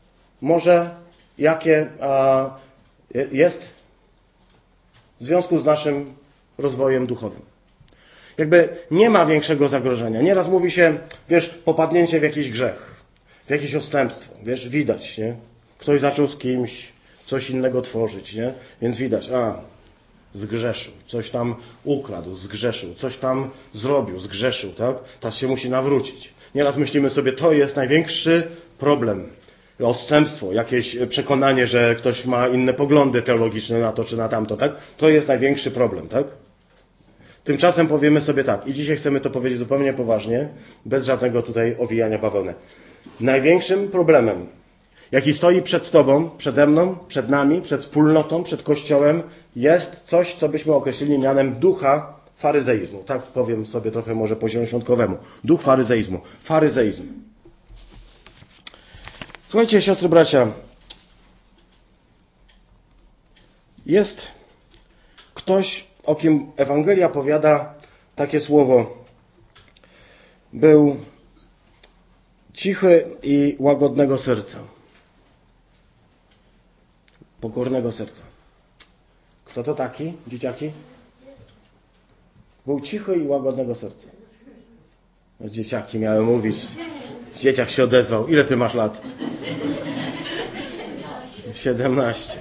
jest w związku z naszym rozwojem duchowym. Nie ma większego zagrożenia. Nieraz mówi się, popadnięcie w jakiś grzech, w jakieś odstępstwo. Widać, nie? Ktoś zaczął z kimś coś innego tworzyć, nie? Więc widać, zgrzeszył, coś tam ukradł, zgrzeszył, coś tam zrobił, zgrzeszył, tak? Teraz się musi nawrócić. Nieraz myślimy sobie, to jest największy problem. Odstępstwo, jakieś przekonanie, że ktoś ma inne poglądy teologiczne na to czy na tamto, tak? To jest największy problem, tak? Tymczasem powiemy sobie tak, i dzisiaj chcemy to powiedzieć zupełnie poważnie, bez żadnego tutaj owijania bawełny. Największym problemem, jaki stoi przed tobą, przede mną, przed nami, przed wspólnotą, przed Kościołem, jest coś, co byśmy określili mianem ducha faryzeizmu. Tak powiem sobie trochę może po zielonoświątkowemu. Duch faryzeizmu. Faryzeizm. Słuchajcie, siostry, bracia. Jest ktoś, o kim Ewangelia powiada takie słowo. Był cichy i łagodnego serca. Pokornego serca. Kto to taki, dzieciaki? Był cichy i łagodnego serca. No, dzieciaki miałem mówić. Dzieciak się odezwał. Ile ty masz lat? 17.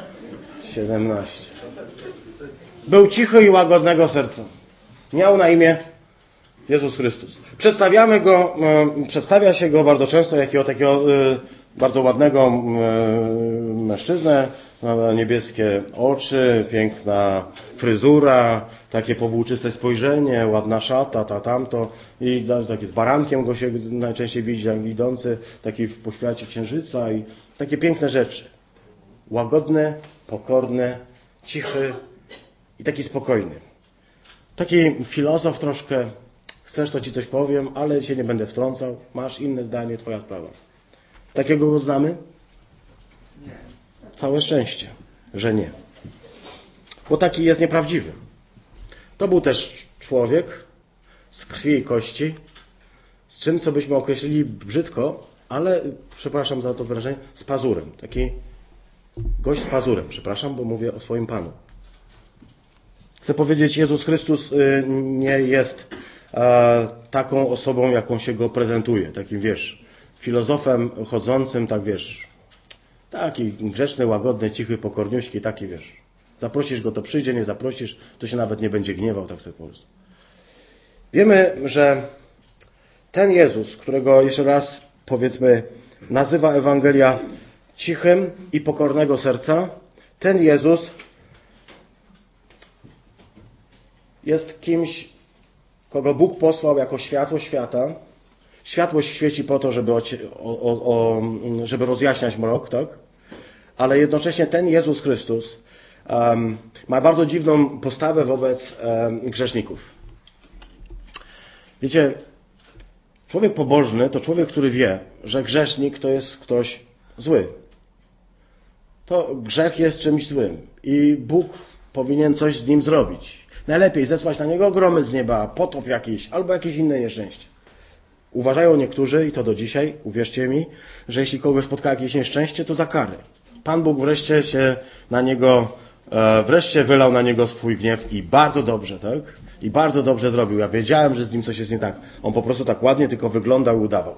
Był cichy i łagodnego serca. Miał na imię Jezus Chrystus. Przedstawia się go bardzo często jako takiego bardzo ładnego mężczyznę, niebieskie oczy, piękna fryzura, takie powłóczyste spojrzenie, ładna szata, tamto i taki z barankiem go się najczęściej widzi, jak idący, taki w poświacie księżyca i takie piękne rzeczy. Łagodny, pokorny, cichy i taki spokojny. Taki filozof troszkę. Chcesz, to ci coś powiem, ale się nie będę wtrącał. Masz inne zdanie, twoja sprawa. Takiego go znamy? Nie. Całe szczęście, że nie. Bo taki jest nieprawdziwy. To był też człowiek z krwi i kości, z czym, co byśmy określili brzydko, ale, przepraszam za to wyrażenie, z pazurem. Taki gość z pazurem, przepraszam, bo mówię o swoim Panu. Chcę powiedzieć, Jezus Chrystus nie jest taką osobą, jaką się go prezentuje. Takim, filozofem chodzącym, taki grzeczny, łagodny, cichy, pokorniuśki, taki, zaprosisz go, to przyjdzie, nie zaprosisz, to się nawet nie będzie gniewał, tak sobie po prostu. Wiemy, że ten Jezus, którego jeszcze raz, powiedzmy, nazywa Ewangelia cichym i pokornego serca, ten Jezus jest kimś, kogo Bóg posłał jako światło świata. Światłość świeci po to, żeby rozjaśniać mrok, tak? Ale jednocześnie ten Jezus Chrystus ma bardzo dziwną postawę wobec grzeszników. Wiecie, człowiek pobożny to człowiek, który wie, że grzesznik to jest ktoś zły. To grzech jest czymś złym i Bóg powinien coś z nim zrobić. Najlepiej zesłać na niego gromy z nieba, potop jakiś, albo jakieś inne nieszczęście. Uważają niektórzy, i to do dzisiaj, uwierzcie mi, że jeśli kogoś spotka jakieś nieszczęście, to za karę. Pan Bóg wreszcie się na niego wreszcie wylał na niego swój gniew i bardzo dobrze, tak? I bardzo dobrze zrobił. Ja wiedziałem, że z nim coś jest nie tak. On po prostu tak ładnie tylko wyglądał i udawał.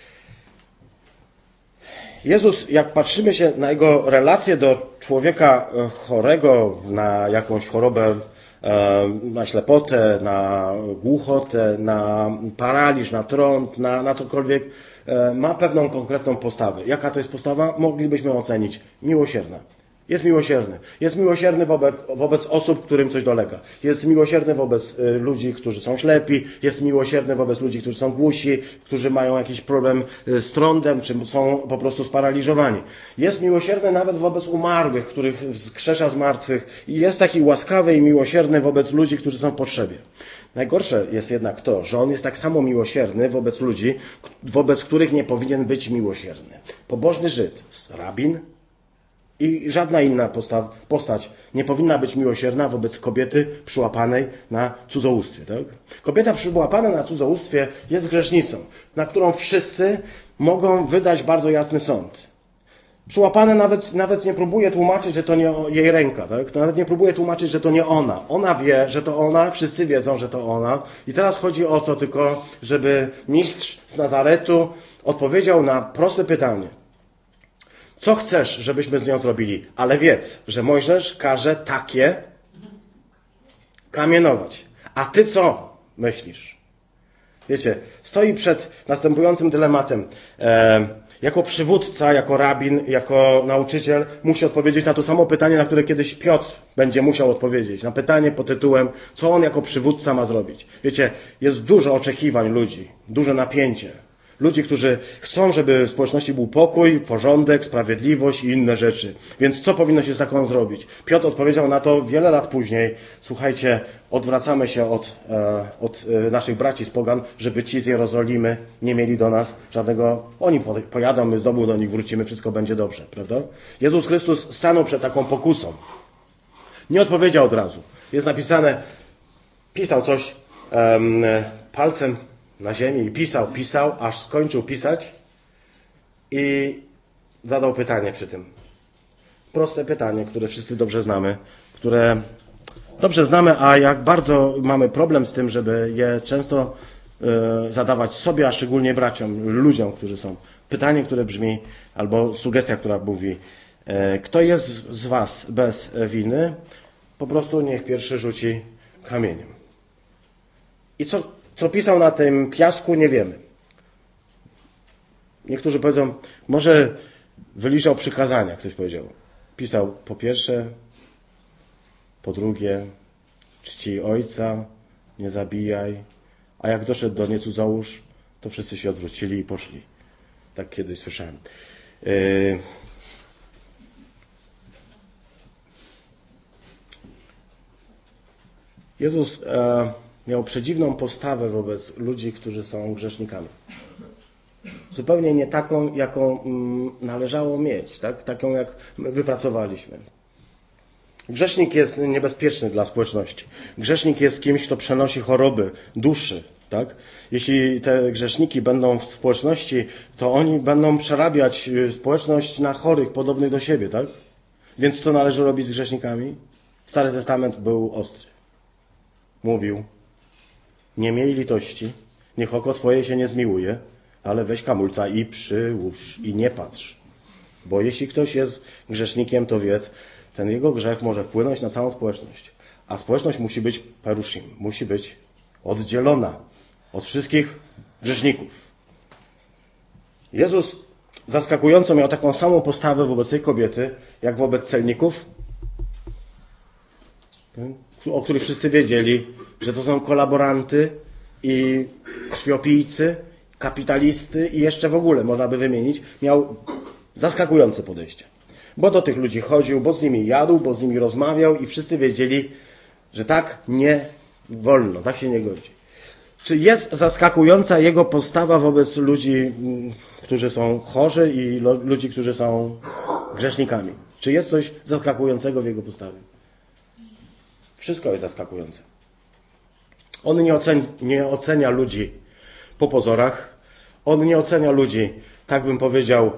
Jezus, jak patrzymy się na Jego relację do człowieka chorego na jakąś chorobę, na ślepotę, na głuchotę, na paraliż, na trąd, na cokolwiek, ma pewną konkretną postawę. Jaka to jest postawa? Moglibyśmy ocenić. Miłosierna. Jest miłosierny. Jest miłosierny wobec osób, którym coś dolega. Jest miłosierny wobec ludzi, którzy są ślepi. Jest miłosierny wobec ludzi, którzy są głusi, którzy mają jakiś problem z trądem, czy są po prostu sparaliżowani. Jest miłosierny nawet wobec umarłych, których wskrzesza z martwych. I jest taki łaskawy i miłosierny wobec ludzi, którzy są w potrzebie. Najgorsze jest jednak to, że on jest tak samo miłosierny wobec ludzi, wobec których nie powinien być miłosierny. Pobożny Żyd, rabin, i żadna inna postać nie powinna być miłosierna wobec kobiety przyłapanej na cudzołóstwie. Tak? Kobieta przyłapana na cudzołóstwie jest grzesznicą, na którą wszyscy mogą wydać bardzo jasny sąd. Przyłapane nawet nie próbuje tłumaczyć, że to nie jej ręka. Tak? Nawet nie próbuje tłumaczyć, że to nie ona. Ona wie, że to ona, wszyscy wiedzą, że to ona. I teraz chodzi o to tylko, żeby mistrz z Nazaretu odpowiedział na proste pytanie. Co chcesz, żebyśmy z nią zrobili? Ale wiedz, że Mojżesz każe takie kamienować. A ty co myślisz? Wiecie, stoi przed następującym dylematem. Jako przywódca, jako rabin, jako nauczyciel musi odpowiedzieć na to samo pytanie, na które kiedyś Piotr będzie musiał odpowiedzieć. Na pytanie pod tytułem, co on jako przywódca ma zrobić. Wiecie, jest dużo oczekiwań ludzi, duże napięcie. Ludzi, którzy chcą, żeby w społeczności był pokój, porządek, sprawiedliwość i inne rzeczy. Więc co powinno się z taką zrobić? Piotr odpowiedział na to wiele lat później. Słuchajcie, odwracamy się od naszych braci z pogan, żeby ci z Jerozolimy nie mieli do nas żadnego... Oni pojadą, my znowu do nich wrócimy, wszystko będzie dobrze, prawda? Jezus Chrystus stanął przed taką pokusą. Nie odpowiedział od razu. Jest napisane, pisał coś palcem na ziemi i pisał, aż skończył pisać i zadał pytanie przy tym. Proste pytanie, które wszyscy dobrze znamy, a jak bardzo mamy problem z tym, żeby je często zadawać sobie, a szczególnie braciom, ludziom, którzy są. Pytanie, które brzmi, albo sugestia, która mówi, kto jest z was bez winy, po prostu niech pierwszy rzuci kamieniem. I co pisał na tym piasku, nie wiemy. Niektórzy powiedzą, może wyliczał przykazania, ktoś powiedział. Pisał po pierwsze, po drugie, czci ojca, nie zabijaj, a jak doszedł do nie cudzołóż, to wszyscy się odwrócili i poszli. Tak kiedyś słyszałem. Jezus miał przedziwną postawę wobec ludzi, którzy są grzesznikami. Zupełnie nie taką, jaką należało mieć, tak? Taką, jak wypracowaliśmy. Grzesznik jest niebezpieczny dla społeczności. Grzesznik jest kimś, kto przenosi choroby duszy. Tak? Jeśli te grzeszniki będą w społeczności, to oni będą przerabiać społeczność na chorych, podobnych do siebie. Tak? Więc co należy robić z grzesznikami? Stary Testament był ostry. Mówił, nie miej litości, niech oko twoje się nie zmiłuje, ale weź kamulca i przyłóż i nie patrz. Bo jeśli ktoś jest grzesznikiem, to wiedz, ten jego grzech może wpłynąć na całą społeczność. A społeczność musi być perushim, musi być oddzielona od wszystkich grzeszników. Jezus zaskakująco miał taką samą postawę wobec tej kobiety, jak wobec celników, o których wszyscy wiedzieli, że to są kolaboranty i krwiopijcy, kapitalisty i jeszcze w ogóle można by wymienić. Miał zaskakujące podejście. Bo do tych ludzi chodził, bo z nimi jadł, bo z nimi rozmawiał i wszyscy wiedzieli, że tak nie wolno, tak się nie godzi. Czy jest zaskakująca jego postawa wobec ludzi, którzy są chorzy i ludzi, którzy są grzesznikami? Czy jest coś zaskakującego w jego postawie? Wszystko jest zaskakujące. On nie ocenia ludzi po pozorach. On nie ocenia ludzi tak bym powiedział,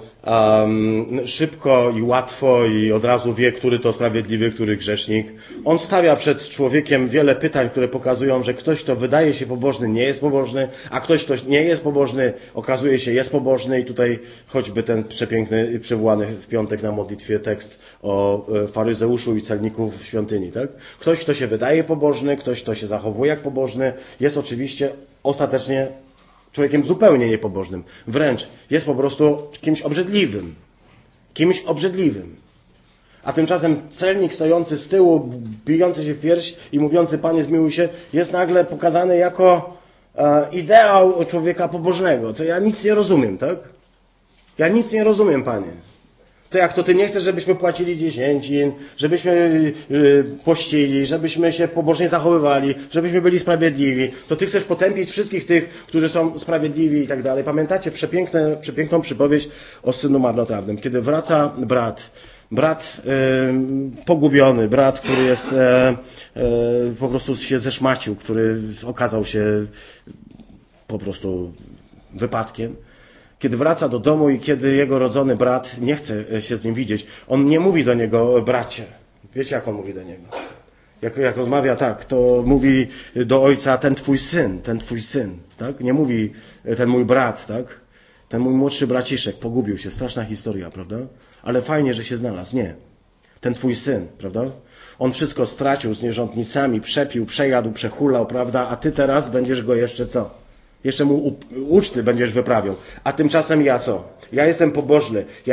szybko i łatwo i od razu wie, który to sprawiedliwy, który grzesznik. On stawia przed człowiekiem wiele pytań, które pokazują, że ktoś, kto wydaje się pobożny, nie jest pobożny, a ktoś, kto nie jest pobożny, okazuje się, jest pobożny. I tutaj choćby ten przepiękny, przywołany w piątek na modlitwie tekst o faryzeuszu i celników w świątyni. Tak? Ktoś, kto się wydaje pobożny, ktoś, kto się zachowuje jak pobożny, jest oczywiście ostatecznie człowiekiem zupełnie niepobożnym. Wręcz jest po prostu kimś obrzydliwym. Kimś obrzydliwym. A tymczasem celnik stojący z tyłu, bijący się w pierś i mówiący: Panie, zmiłuj się, jest nagle pokazany jako ideał człowieka pobożnego. To ja nic nie rozumiem, tak? Ja nic nie rozumiem, Panie. To jak to Ty nie chcesz, żebyśmy płacili dziesięcin, żebyśmy pościli, żebyśmy się pobożnie zachowywali, żebyśmy byli sprawiedliwi, to Ty chcesz potępić wszystkich tych, którzy są sprawiedliwi i tak dalej. Pamiętacie przepiękną przypowieść o synu marnotrawnym, kiedy wraca brat pogubiony, brat, który jest po prostu się zeszmacił, który okazał się po prostu wypadkiem. Kiedy wraca do domu i kiedy jego rodzony brat nie chce się z nim widzieć, on nie mówi do niego: bracie. Wiecie, jak on mówi do niego? Jak rozmawia tak, to mówi do ojca: ten twój syn, tak? Nie mówi ten mój brat, tak? Ten mój młodszy braciszek pogubił się. Straszna historia, prawda? Ale fajnie, że się znalazł. Nie. Ten twój syn, prawda? On wszystko stracił z nierządnicami, przepił, przejadł, przechulał, prawda? A ty teraz będziesz go jeszcze co? Jeszcze mu uczty będziesz wyprawiał. A tymczasem ja co? Ja jestem pobożny. Ja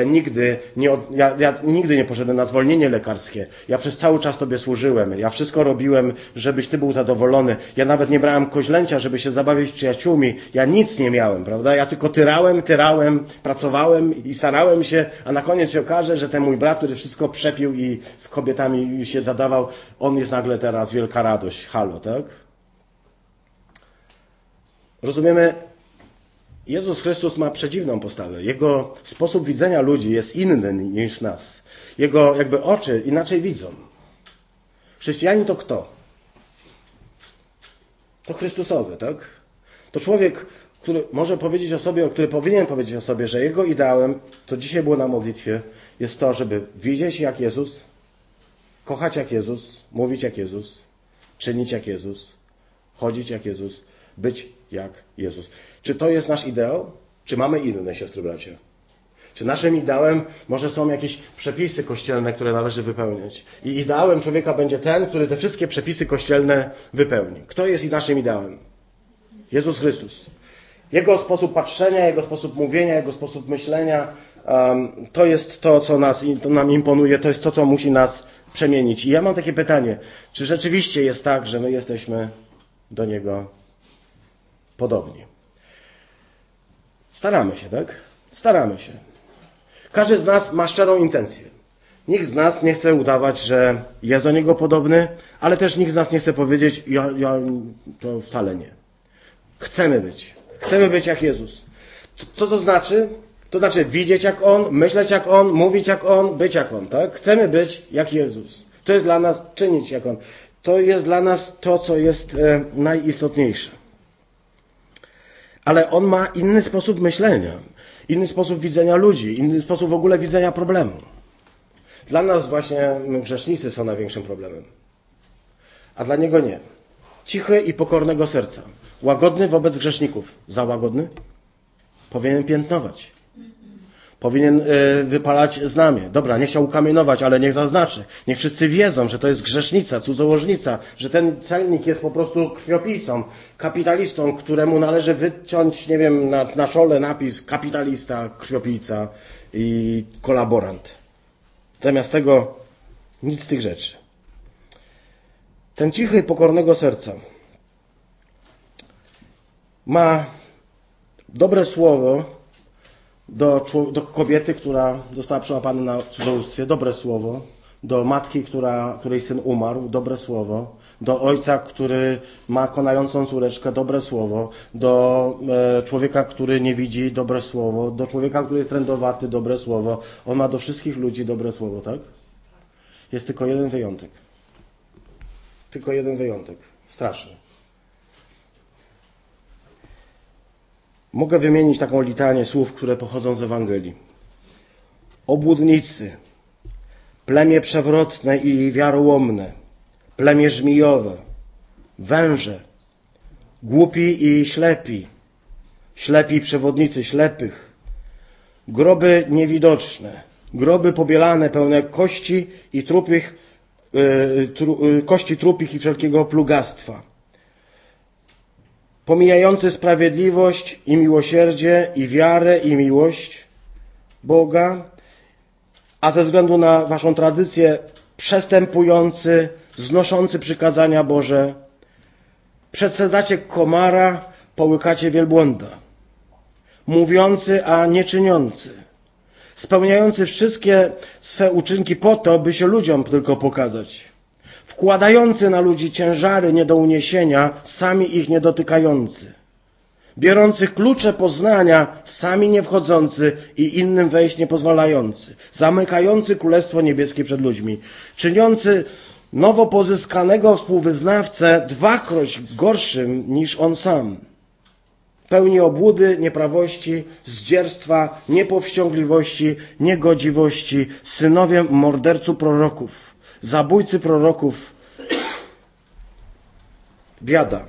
nigdy nie poszedłem na zwolnienie lekarskie. Ja przez cały czas Tobie służyłem. Ja wszystko robiłem, żebyś Ty był zadowolony. Ja nawet nie brałem koźlęcia, żeby się zabawić z przyjaciółmi. Ja nic nie miałem, prawda? Ja tylko tyrałem, pracowałem i starałem się, a na koniec się okaże, że ten mój brat, który wszystko przepił i z kobietami się zadawał, on jest nagle teraz wielka radość. Halo, tak? Rozumiemy, Jezus Chrystus ma przedziwną postawę. Jego sposób widzenia ludzi jest inny niż nas. Jego jakby oczy inaczej widzą. Chrześcijanin to kto? To Chrystusowy, tak? To człowiek, który może powiedzieć o sobie, który powinien powiedzieć o sobie, że jego ideałem, to dzisiaj było na modlitwie, jest to, żeby widzieć jak Jezus, kochać jak Jezus, mówić jak Jezus, czynić jak Jezus, chodzić jak Jezus, być jak Jezus. Czy to jest nasz ideał? Czy mamy inne, siostry, bracia? Czy naszym ideałem może są jakieś przepisy kościelne, które należy wypełniać? I ideałem człowieka będzie ten, który te wszystkie przepisy kościelne wypełni. Kto jest naszym ideałem? Jezus Chrystus. Jego sposób patrzenia, Jego sposób mówienia, Jego sposób myślenia, to jest to, co nam imponuje, to jest to, co musi nas przemienić. I ja mam takie pytanie, czy rzeczywiście jest tak, że my jesteśmy do Niego podobni? Staramy się, tak? Staramy się. Każdy z nas ma szczerą intencję. Nikt z nas nie chce udawać, że jest do Niego podobny, ale też nikt z nas nie chce powiedzieć: ja to wcale nie. Chcemy być. Chcemy być jak Jezus. Co to znaczy? To znaczy widzieć jak On, myśleć jak On, mówić jak On, być jak On, tak? Chcemy być jak Jezus. To jest dla nas czynić jak On. To jest dla nas to, co jest najistotniejsze. Ale On ma inny sposób myślenia, inny sposób widzenia ludzi, inny sposób w ogóle widzenia problemu. Dla nas właśnie grzesznicy są największym problemem. A dla Niego nie. Cichy i pokornego serca. Łagodny wobec grzeszników. Za łagodny? Powinien piętnować. Powinien wypalać znamię. Dobra, nie chciał ukamienować, ale niech zaznaczy. Niech wszyscy wiedzą, że to jest grzesznica, cudzołożnica, że ten celnik jest po prostu krwiopijcą, kapitalistą, któremu należy wyciąć, nie wiem, na czole napis kapitalista, krwiopijca i kolaborant. Zamiast tego nic z tych rzeczy. Ten cichy, pokornego serca ma dobre słowo do kobiety, która została przełapana na cudzołóstwie, dobre słowo, do matki, której syn umarł, dobre słowo, do ojca, który ma konającą córeczkę, dobre słowo, do człowieka, który nie widzi, dobre słowo, do człowieka, który jest trędowaty, dobre słowo. On ma do wszystkich ludzi dobre słowo, tak? Jest tylko jeden wyjątek. Tylko jeden wyjątek. Straszny. Mogę wymienić taką litanię słów, które pochodzą z Ewangelii. Obłudnicy, plemię przewrotne i wiarołomne, plemię żmijowe, węże, głupi i ślepi, ślepi przewodnicy ślepych, groby niewidoczne, groby pobielane, pełne kości i kości trupich i wszelkiego plugastwa, pomijający sprawiedliwość i miłosierdzie i wiarę i miłość Boga, a ze względu na waszą tradycję przestępujący, znoszący przykazania Boże, przedsadzacie komara, połykacie wielbłąda, mówiący, a nie czyniący, spełniający wszystkie swe uczynki po to, by się ludziom tylko pokazać, wkładający na ludzi ciężary nie do uniesienia, sami ich nie dotykający, biorących klucze poznania, sami nie wchodzący i innym wejść nie pozwalający, zamykający Królestwo Niebieskie przed ludźmi, czyniący nowo pozyskanego współwyznawcę dwakroć gorszym niż on sam, pełni obłudy, nieprawości, zdzierstwa, niepowściągliwości, niegodziwości, synowiem mordercu proroków, zabójcy proroków. Biada.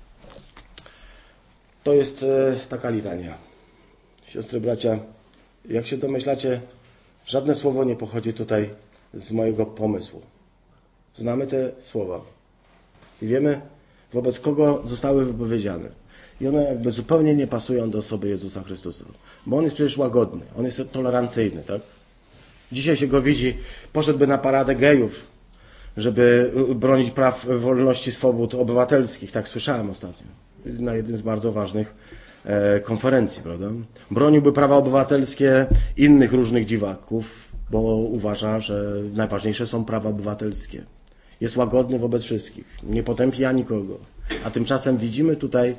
To jest taka litania. Siostry, bracia, jak się domyślacie, żadne słowo nie pochodzi tutaj z mojego pomysłu. Znamy te słowa i wiemy, wobec kogo zostały wypowiedziane. I one jakby zupełnie nie pasują do osoby Jezusa Chrystusa. Bo On jest przecież łagodny, On jest tolerancyjny, tak? Dzisiaj się Go widzi, poszedłby na paradę gejów, żeby bronić praw, wolności, swobód obywatelskich. Tak słyszałem ostatnio. Na jednym z bardzo ważnych konferencji, prawda? Broniłby prawa obywatelskie innych różnych dziwaków, bo uważa, że najważniejsze są prawa obywatelskie. Jest łagodny wobec wszystkich. Nie potępia nikogo. A tymczasem widzimy tutaj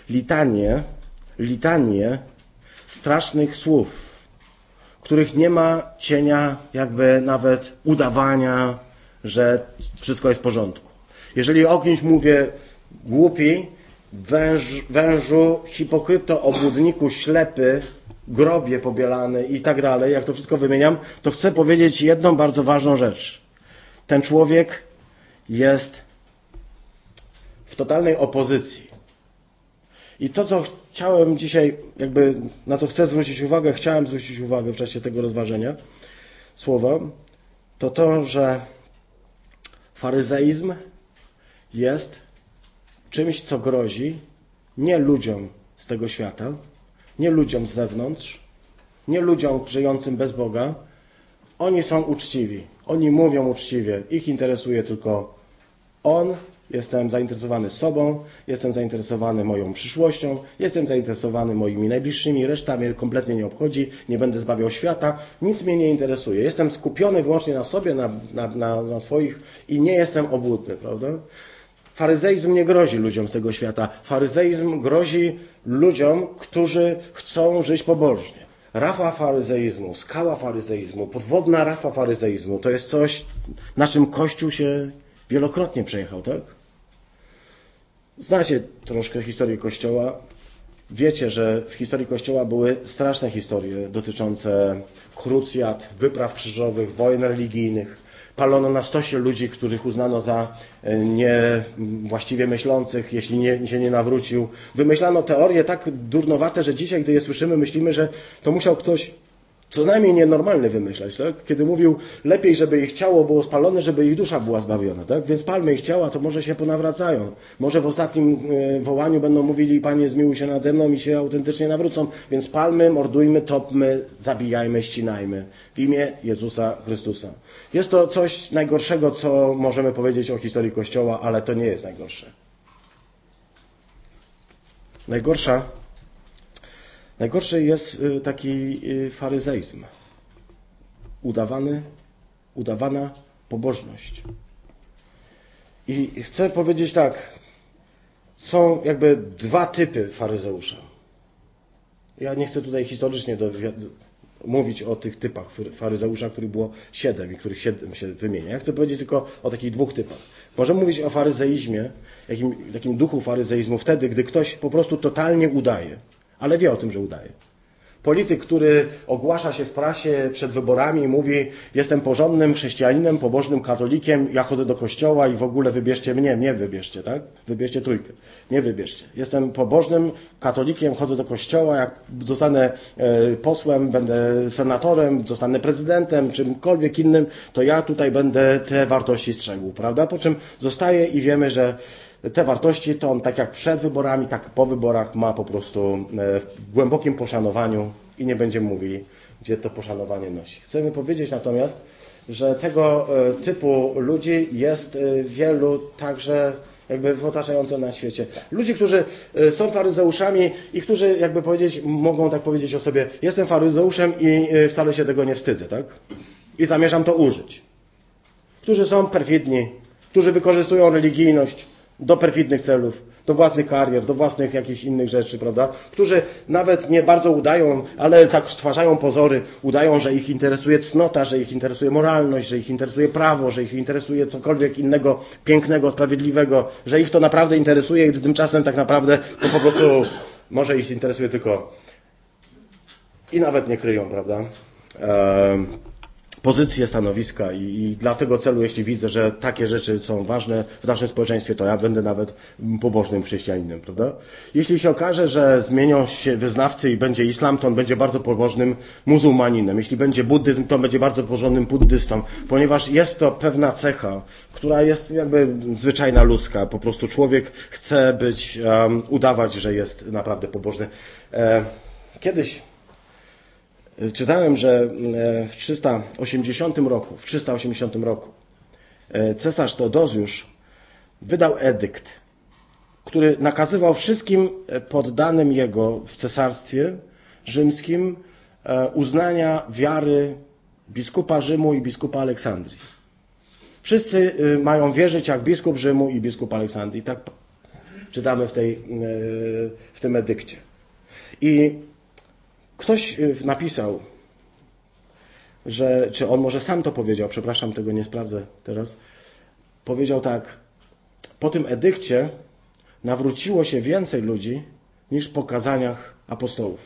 litanię strasznych słów, których nie ma cienia jakby nawet udawania, że wszystko jest w porządku. Jeżeli o kimś mówię głupi, wężu, hipokryto, obłudniku, ślepy, grobie pobielany i tak dalej, jak to wszystko wymieniam, to chcę powiedzieć jedną bardzo ważną rzecz. Ten człowiek jest w totalnej opozycji. I to, co chciałem dzisiaj, jakby na co chciałem zwrócić uwagę w czasie tego rozważenia słowa, to to, że faryzeizm jest czymś, co grozi nie ludziom z tego świata, nie ludziom z zewnątrz, nie ludziom żyjącym bez Boga. Oni są uczciwi, oni mówią uczciwie, ich interesuje tylko On, jestem zainteresowany sobą, jestem zainteresowany moją przyszłością, jestem zainteresowany moimi najbliższymi, reszta mnie kompletnie nie obchodzi, nie będę zbawiał świata, nic mnie nie interesuje. Jestem skupiony wyłącznie na sobie, na swoich i nie jestem obłudny, prawda? Faryzeizm nie grozi ludziom z tego świata. Faryzeizm grozi ludziom, którzy chcą żyć pobożnie. Rafa faryzeizmu, skała faryzeizmu, podwodna rafa faryzeizmu to jest coś, na czym Kościół się wielokrotnie przejechał, tak? Znacie troszkę historię Kościoła. Wiecie, że w historii Kościoła były straszne historie dotyczące krucjat, wypraw krzyżowych, wojen religijnych. Palono na stosie ludzi, których uznano za niewłaściwie myślących, jeśli się nie nawrócił. Wymyślano teorie tak durnowate, że dzisiaj, gdy je słyszymy, myślimy, że to musiał ktoś co najmniej nienormalny wymyślać, tak? Kiedy mówił, lepiej, żeby ich ciało było spalone, żeby ich dusza była zbawiona, tak? Więc palmy ich ciała, to może się ponawracają. Może w ostatnim wołaniu będą mówili, Panie, zmiłuj się nade mną i się autentycznie nawrócą. Więc palmy, mordujmy, topmy, zabijajmy, ścinajmy. W imię Jezusa Chrystusa. Jest to coś najgorszego, co możemy powiedzieć o historii Kościoła, ale to nie jest najgorsze. Najgorszy jest taki faryzeizm. Udawana pobożność. I chcę powiedzieć tak. Są jakby dwa typy faryzeusza. Ja nie chcę tutaj historycznie mówić o tych typach faryzeusza, których było 7 i których 7 się wymienia. Ja chcę powiedzieć tylko o takich dwóch typach. Możemy mówić o faryzeizmie, takim duchu faryzeizmu wtedy, gdy ktoś po prostu totalnie udaje. ale wie o tym, że udaje. Polityk, który ogłasza się w prasie przed wyborami i mówi: jestem porządnym chrześcijaninem, pobożnym katolikiem, ja chodzę do kościoła i w ogóle wybierzcie mnie wybierzcie, tak? Wybierzcie trójkę. Nie wybierzcie. Jestem pobożnym katolikiem, chodzę do kościoła, jak zostanę posłem, będę senatorem, zostanę prezydentem, czymkolwiek innym, to ja tutaj będę te wartości strzegł, prawda? Po czym zostaje i wiemy, że te wartości to on tak jak przed wyborami, tak po wyborach ma po prostu w głębokim poszanowaniu i nie będziemy mówili, gdzie to poszanowanie nosi. Chcemy powiedzieć natomiast, że tego typu ludzi jest wielu także jakby w otaczającym nas świecie. Ludzi, którzy są faryzeuszami i którzy jakby powiedzieć, mogą tak powiedzieć o sobie: jestem faryzeuszem i wcale się tego nie wstydzę, tak? I zamierzam to użyć. Którzy są perfidni, którzy wykorzystują religijność do perfidnych celów, do własnych karier, do własnych jakichś innych rzeczy, prawda? Którzy nawet nie bardzo udają, ale tak stwarzają pozory, udają, że ich interesuje cnota, że ich interesuje moralność, że ich interesuje prawo, że ich interesuje cokolwiek innego pięknego, sprawiedliwego, że ich to naprawdę interesuje, gdy tymczasem tak naprawdę to po prostu może ich interesuje tylko i nawet nie kryją, prawda? Pozycje, stanowiska i dla tego celu, jeśli widzę, że takie rzeczy są ważne w naszym społeczeństwie, to ja będę nawet pobożnym chrześcijaninem, prawda? Jeśli się okaże, że zmienią się wyznawcy i będzie islam, to on będzie bardzo pobożnym muzułmaninem. Jeśli będzie buddyzm, to on będzie bardzo porządnym buddystą, ponieważ jest to pewna cecha, która jest jakby zwyczajna ludzka. Po prostu człowiek chce udawać, że jest naprawdę pobożny. Kiedyś czytałem, że w 380 roku cesarz Teodozjusz wydał edykt, który nakazywał wszystkim poddanym jego w cesarstwie rzymskim uznania wiary biskupa Rzymu i biskupa Aleksandrii. Wszyscy mają wierzyć jak biskup Rzymu i biskup Aleksandrii. Tak czytamy w tym edykcie. I ktoś napisał, czy on może sam to powiedział, przepraszam, tego nie sprawdzę teraz, powiedział tak: po tym edykcie nawróciło się więcej ludzi niż po kazaniach apostołów.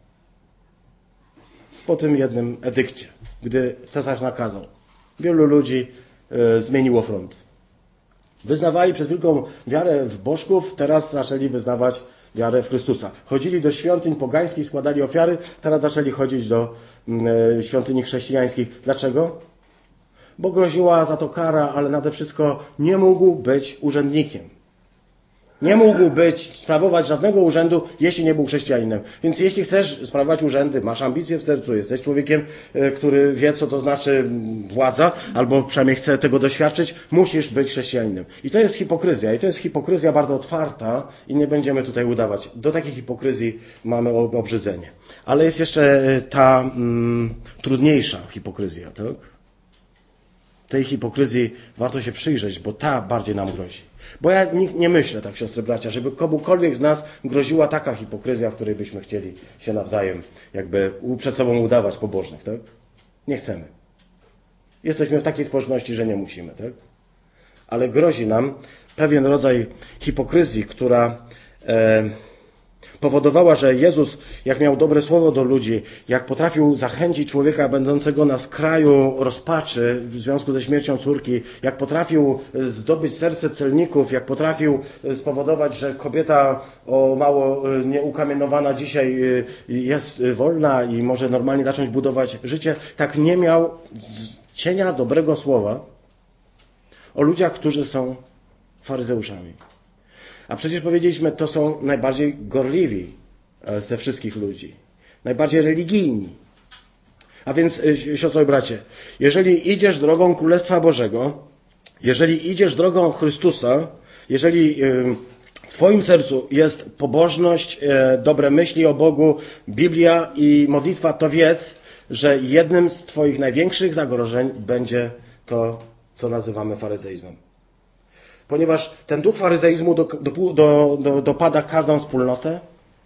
Po tym jednym edykcie, gdy cesarz nakazał. Wielu ludzi zmieniło front. Wyznawali przez wielką wiarę w bożków, teraz zaczęli wyznawać wiarę w Chrystusa. Chodzili do świątyń pogańskich, składali ofiary, teraz zaczęli chodzić do świątyni chrześcijańskich. Dlaczego? Bo groziła za to kara, ale nade wszystko nie mógł być urzędnikiem. Nie mógł sprawować żadnego urzędu, jeśli nie był chrześcijaninem. Więc jeśli chcesz sprawować urzędy, masz ambicje w sercu, jesteś człowiekiem, który wie, co to znaczy władza, albo przynajmniej chce tego doświadczyć, musisz być chrześcijaninem. I to jest hipokryzja. I to jest hipokryzja bardzo otwarta i nie będziemy tutaj udawać. Do takiej hipokryzji mamy obrzydzenie. Ale jest jeszcze ta trudniejsza hipokryzja, tak? Tej hipokryzji warto się przyjrzeć, bo ta bardziej nam grozi. Bo ja nie myślę tak, siostry, bracia, żeby komukolwiek z nas groziła taka hipokryzja, w której byśmy chcieli się nawzajem jakby przed sobą udawać pobożnych, tak? Nie chcemy. Jesteśmy w takiej społeczności, że nie musimy, tak? Ale grozi nam pewien rodzaj hipokryzji, która powodowała, że Jezus, jak miał dobre słowo do ludzi, jak potrafił zachęcić człowieka będącego na skraju rozpaczy w związku ze śmiercią córki, jak potrafił zdobyć serce celników, jak potrafił spowodować, że kobieta o mało nieukamienowana dzisiaj jest wolna i może normalnie zacząć budować życie, tak nie miał cienia dobrego słowa o ludziach, którzy są faryzeuszami. A przecież powiedzieliśmy, to są najbardziej gorliwi ze wszystkich ludzi. Najbardziej religijni. A więc, siostro i bracie, jeżeli idziesz drogą Królestwa Bożego, jeżeli idziesz drogą Chrystusa, jeżeli w twoim sercu jest pobożność, dobre myśli o Bogu, Biblia i modlitwa, to wiedz, że jednym z twoich największych zagrożeń będzie to, co nazywamy faryzeizmem. Ponieważ ten duch faryzeizmu dopada każdą wspólnotę,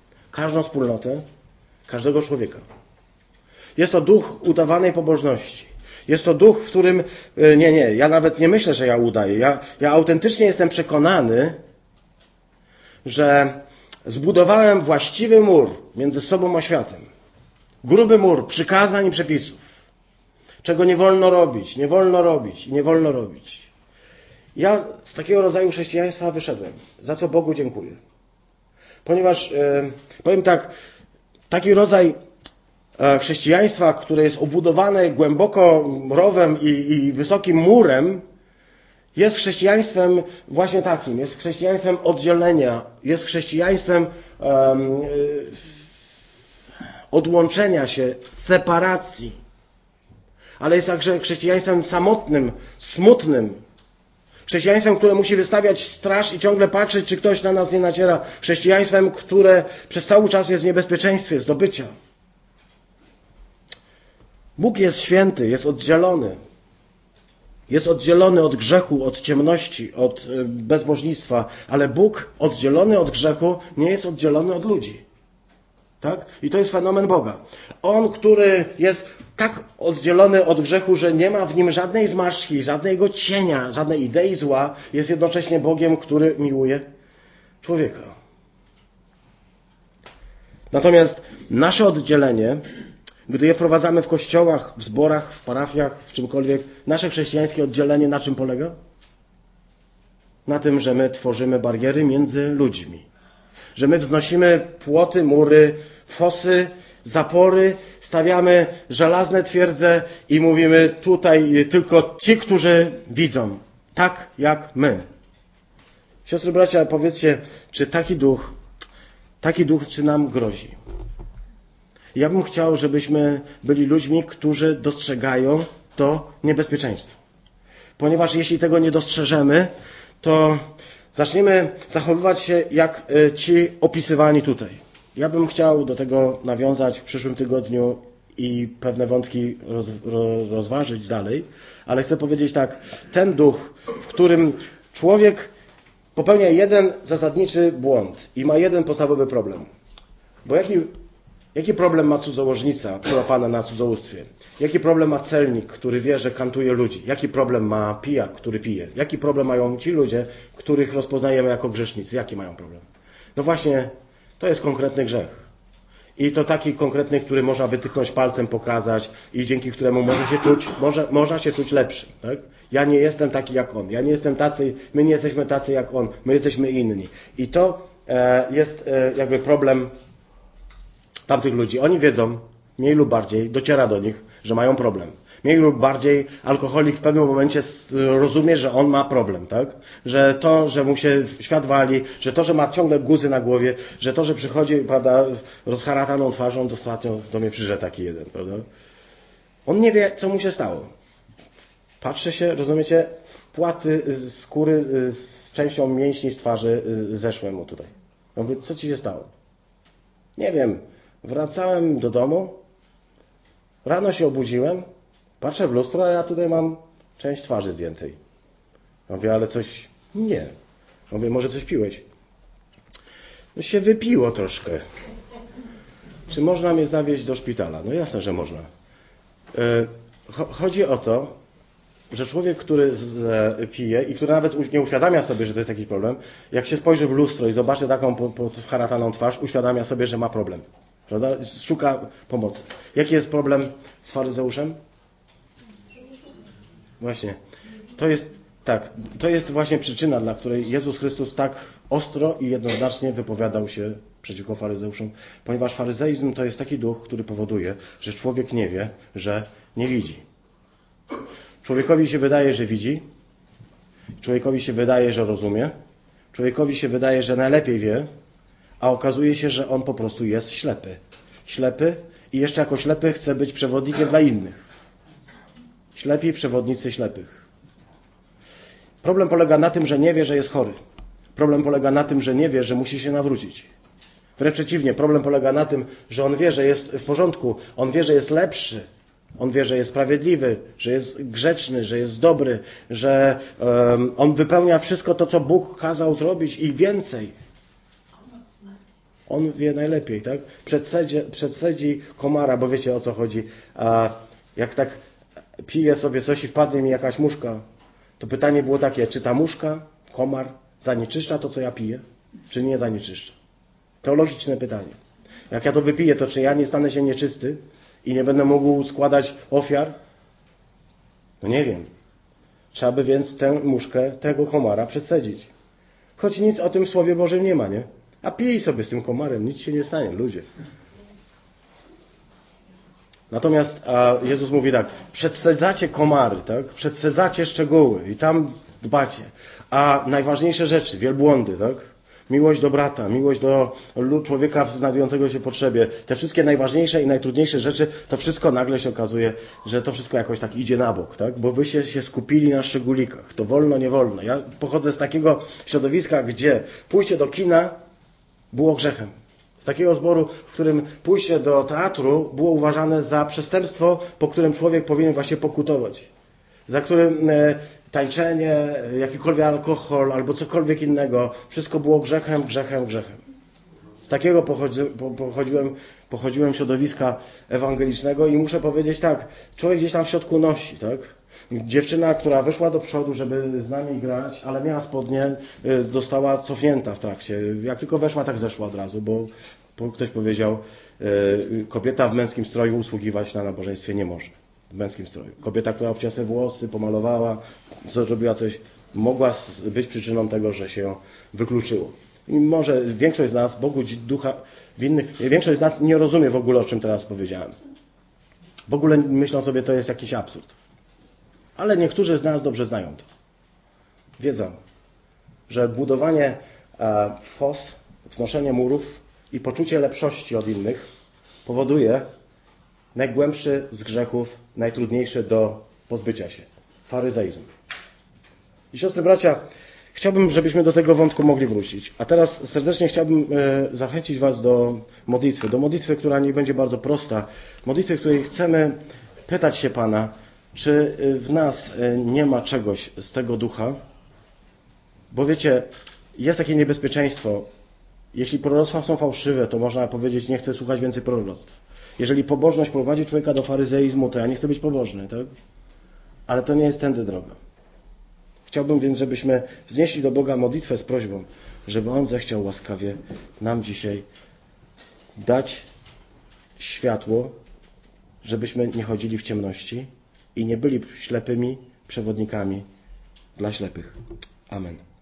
każdego człowieka. Jest to duch udawanej pobożności. Jest to duch, w którym, ja nawet nie myślę, że ja udaję. Ja autentycznie jestem przekonany, że zbudowałem właściwy mur między sobą a światem. Gruby mur przykazań i przepisów. Czego nie wolno robić, nie wolno robić i nie wolno robić. Ja z takiego rodzaju chrześcijaństwa wyszedłem, za co Bogu dziękuję. Ponieważ, powiem tak, taki rodzaj chrześcijaństwa, które jest obudowane głęboko rowem i wysokim murem, jest chrześcijaństwem właśnie takim, jest chrześcijaństwem oddzielenia, jest chrześcijaństwem odłączenia się, separacji. Ale jest także chrześcijaństwem samotnym, smutnym. Chrześcijaństwem, które musi wystawiać straż i ciągle patrzeć, czy ktoś na nas nie naciera. Chrześcijaństwem, które przez cały czas jest w niebezpieczeństwie zdobycia. Bóg jest święty, jest oddzielony. Jest oddzielony od grzechu, od ciemności, od bezbożnictwa. Ale Bóg oddzielony od grzechu nie jest oddzielony od ludzi. Tak? I to jest fenomen Boga. On, który jest tak oddzielony od grzechu, że nie ma w nim żadnej zmarszczki, żadnego cienia, żadnej idei zła, jest jednocześnie Bogiem, który miłuje człowieka. Natomiast nasze oddzielenie, gdy je wprowadzamy w kościołach, w zborach, w parafiach, w czymkolwiek, nasze chrześcijańskie oddzielenie na czym polega? Na tym, że my tworzymy bariery między ludźmi. Że my wznosimy płoty, mury, fosy, zapory, stawiamy żelazne twierdze i mówimy tutaj tylko ci, którzy widzą, tak jak my. Siostry, bracia, powiedzcie, czy taki duch czy nam grozi? Ja bym chciał, żebyśmy byli ludźmi, którzy dostrzegają to niebezpieczeństwo. Ponieważ jeśli tego nie dostrzeżemy, to zaczniemy zachowywać się jak ci opisywani tutaj. Ja bym chciał do tego nawiązać w przyszłym tygodniu i pewne wątki rozważyć dalej, ale chcę powiedzieć tak, ten duch, w którym człowiek popełnia jeden zasadniczy błąd i ma jeden podstawowy problem. Bo jaki problem ma cudzołożnica przyłapana na cudzołóstwie? Jaki problem ma celnik, który wie, że kantuje ludzi? Jaki problem ma pijak, który pije? Jaki problem mają ci ludzie, których rozpoznajemy jako grzesznicy? Jaki mają problem? No właśnie, to jest konkretny grzech. I to taki konkretny, który można wytyknąć palcem, pokazać i dzięki któremu można się czuć lepszym. Tak? Ja nie jestem taki jak on. Ja nie jestem tacy, my nie jesteśmy tacy jak on. My jesteśmy inni. I to jest jakby problem tamtych ludzi. Oni wiedzą, mniej lub bardziej, dociera do nich, że mają problem. Mniej lub bardziej alkoholik w pewnym momencie rozumie, że on ma problem, tak? Że to, że mu się świat wali, że to, że ma ciągle guzy na głowie, że to, że przychodzi, prawda, rozharataną twarzą, ostatnio do mnie przyszedł taki jeden, prawda? On nie wie, co mu się stało. Patrzy się, rozumiecie, płaty skóry z częścią mięśni z twarzy zeszły mu tutaj. Ja mówię, co ci się stało? Nie wiem. Wracałem do domu, rano się obudziłem, patrzę w lustro, a ja tutaj mam część twarzy zdjętej. Ja mówię, ale coś... Nie. Ja mówię, może coś piłeś? No się wypiło troszkę. Czy można mnie zawieźć do szpitala? No jasne, że można. Chodzi o to, że człowiek, który pije i który nawet nie uświadamia sobie, że to jest jakiś problem, jak się spojrzy w lustro i zobaczy taką podharataną twarz, uświadamia sobie, że ma problem. Prawda? Szuka pomocy. Jaki jest problem z faryzeuszem? Właśnie. To jest właśnie przyczyna, dla której Jezus Chrystus tak ostro i jednoznacznie wypowiadał się przeciwko faryzeuszom. Ponieważ faryzeizm to jest taki duch, który powoduje, że człowiek nie wie, że nie widzi. Człowiekowi się wydaje, że widzi. Człowiekowi się wydaje, że rozumie. Człowiekowi się wydaje, że najlepiej wie. A okazuje się, że on po prostu jest ślepy. Ślepy i jeszcze jako ślepy chce być przewodnikiem dla innych. Ślepi przewodnicy ślepych. Problem polega na tym, że nie wie, że jest chory. Problem polega na tym, że nie wie, że musi się nawrócić. Wręcz przeciwnie, problem polega na tym, że on wie, że jest w porządku. On wie, że jest lepszy. On wie, że jest sprawiedliwy, że jest grzeczny, że jest dobry, że on wypełnia wszystko to, co Bóg kazał zrobić i więcej. On wie najlepiej, tak? Przedsedzi komara, bo wiecie, o co chodzi. A jak tak pije sobie coś i wpadnie mi jakaś muszka, to pytanie było takie, czy ta muszka, komar zanieczyszcza to, co ja piję, czy nie zanieczyszcza? Teologiczne pytanie. Jak ja to wypiję, to czy ja nie stanę się nieczysty i nie będę mógł składać ofiar? No nie wiem. Trzeba by więc tę muszkę, tego komara przesadzić. Choć nic o tym w Słowie Bożym nie ma, nie? A pij sobie z tym komarem, nic się nie stanie, ludzie. Natomiast Jezus mówi tak, przedsadzacie komary, tak? Przedsadzacie szczegóły i tam dbacie. A najważniejsze rzeczy, wielbłądy, tak? Miłość do brata, miłość do człowieka znajdującego się w potrzebie. Te wszystkie najważniejsze i najtrudniejsze rzeczy, to wszystko nagle się okazuje, że to wszystko jakoś tak idzie na bok, tak? Bo wy się skupili na szczególikach. To wolno, nie wolno. Ja pochodzę z takiego środowiska, gdzie pójście do kina było grzechem. Z takiego zboru, w którym pójście do teatru było uważane za przestępstwo, po którym człowiek powinien właśnie pokutować. Za którym tańczenie, jakikolwiek alkohol albo cokolwiek innego, wszystko było grzechem, grzechem, grzechem. Z takiego pochodziłem środowiska ewangelicznego i muszę powiedzieć tak, człowiek gdzieś tam w środku nosi, tak? Dziewczyna, która wyszła do przodu, żeby z nami grać, ale miała spodnie, została cofnięta w trakcie. Jak tylko weszła, tak zeszła od razu, bo ktoś powiedział, kobieta w męskim stroju usługiwać na nabożeństwie nie może. W męskim stroju. Kobieta, która obcięła sobie włosy, pomalowała, zrobiła coś, mogła być przyczyną tego, że się wykluczyło. I może większość z nas, Bogu ducha winnych, większość z nas nie rozumie w ogóle, o czym teraz powiedziałem. W ogóle myślą sobie, to jest jakiś absurd. Ale niektórzy z nas dobrze znają to. Wiedzą, że budowanie fos, wznoszenie murów i poczucie lepszości od innych powoduje najgłębszy z grzechów, najtrudniejszy do pozbycia się. Faryzeizm. I siostry, bracia, chciałbym, żebyśmy do tego wątku mogli wrócić. A teraz serdecznie chciałbym zachęcić was do modlitwy, która niech będzie bardzo prosta. Modlitwy, w której chcemy pytać się Pana, czy w nas nie ma czegoś z tego ducha? Bo wiecie, jest takie niebezpieczeństwo. Jeśli proroctwa są fałszywe, to można powiedzieć, nie chcę słuchać więcej proroctw. Jeżeli pobożność prowadzi człowieka do faryzeizmu, to ja nie chcę być pobożny, tak? Ale to nie jest tędy droga. Chciałbym więc, żebyśmy wznieśli do Boga modlitwę z prośbą, żeby On zechciał łaskawie nam dzisiaj dać światło, żebyśmy nie chodzili w ciemności i nie byli ślepymi przewodnikami dla ślepych. Amen.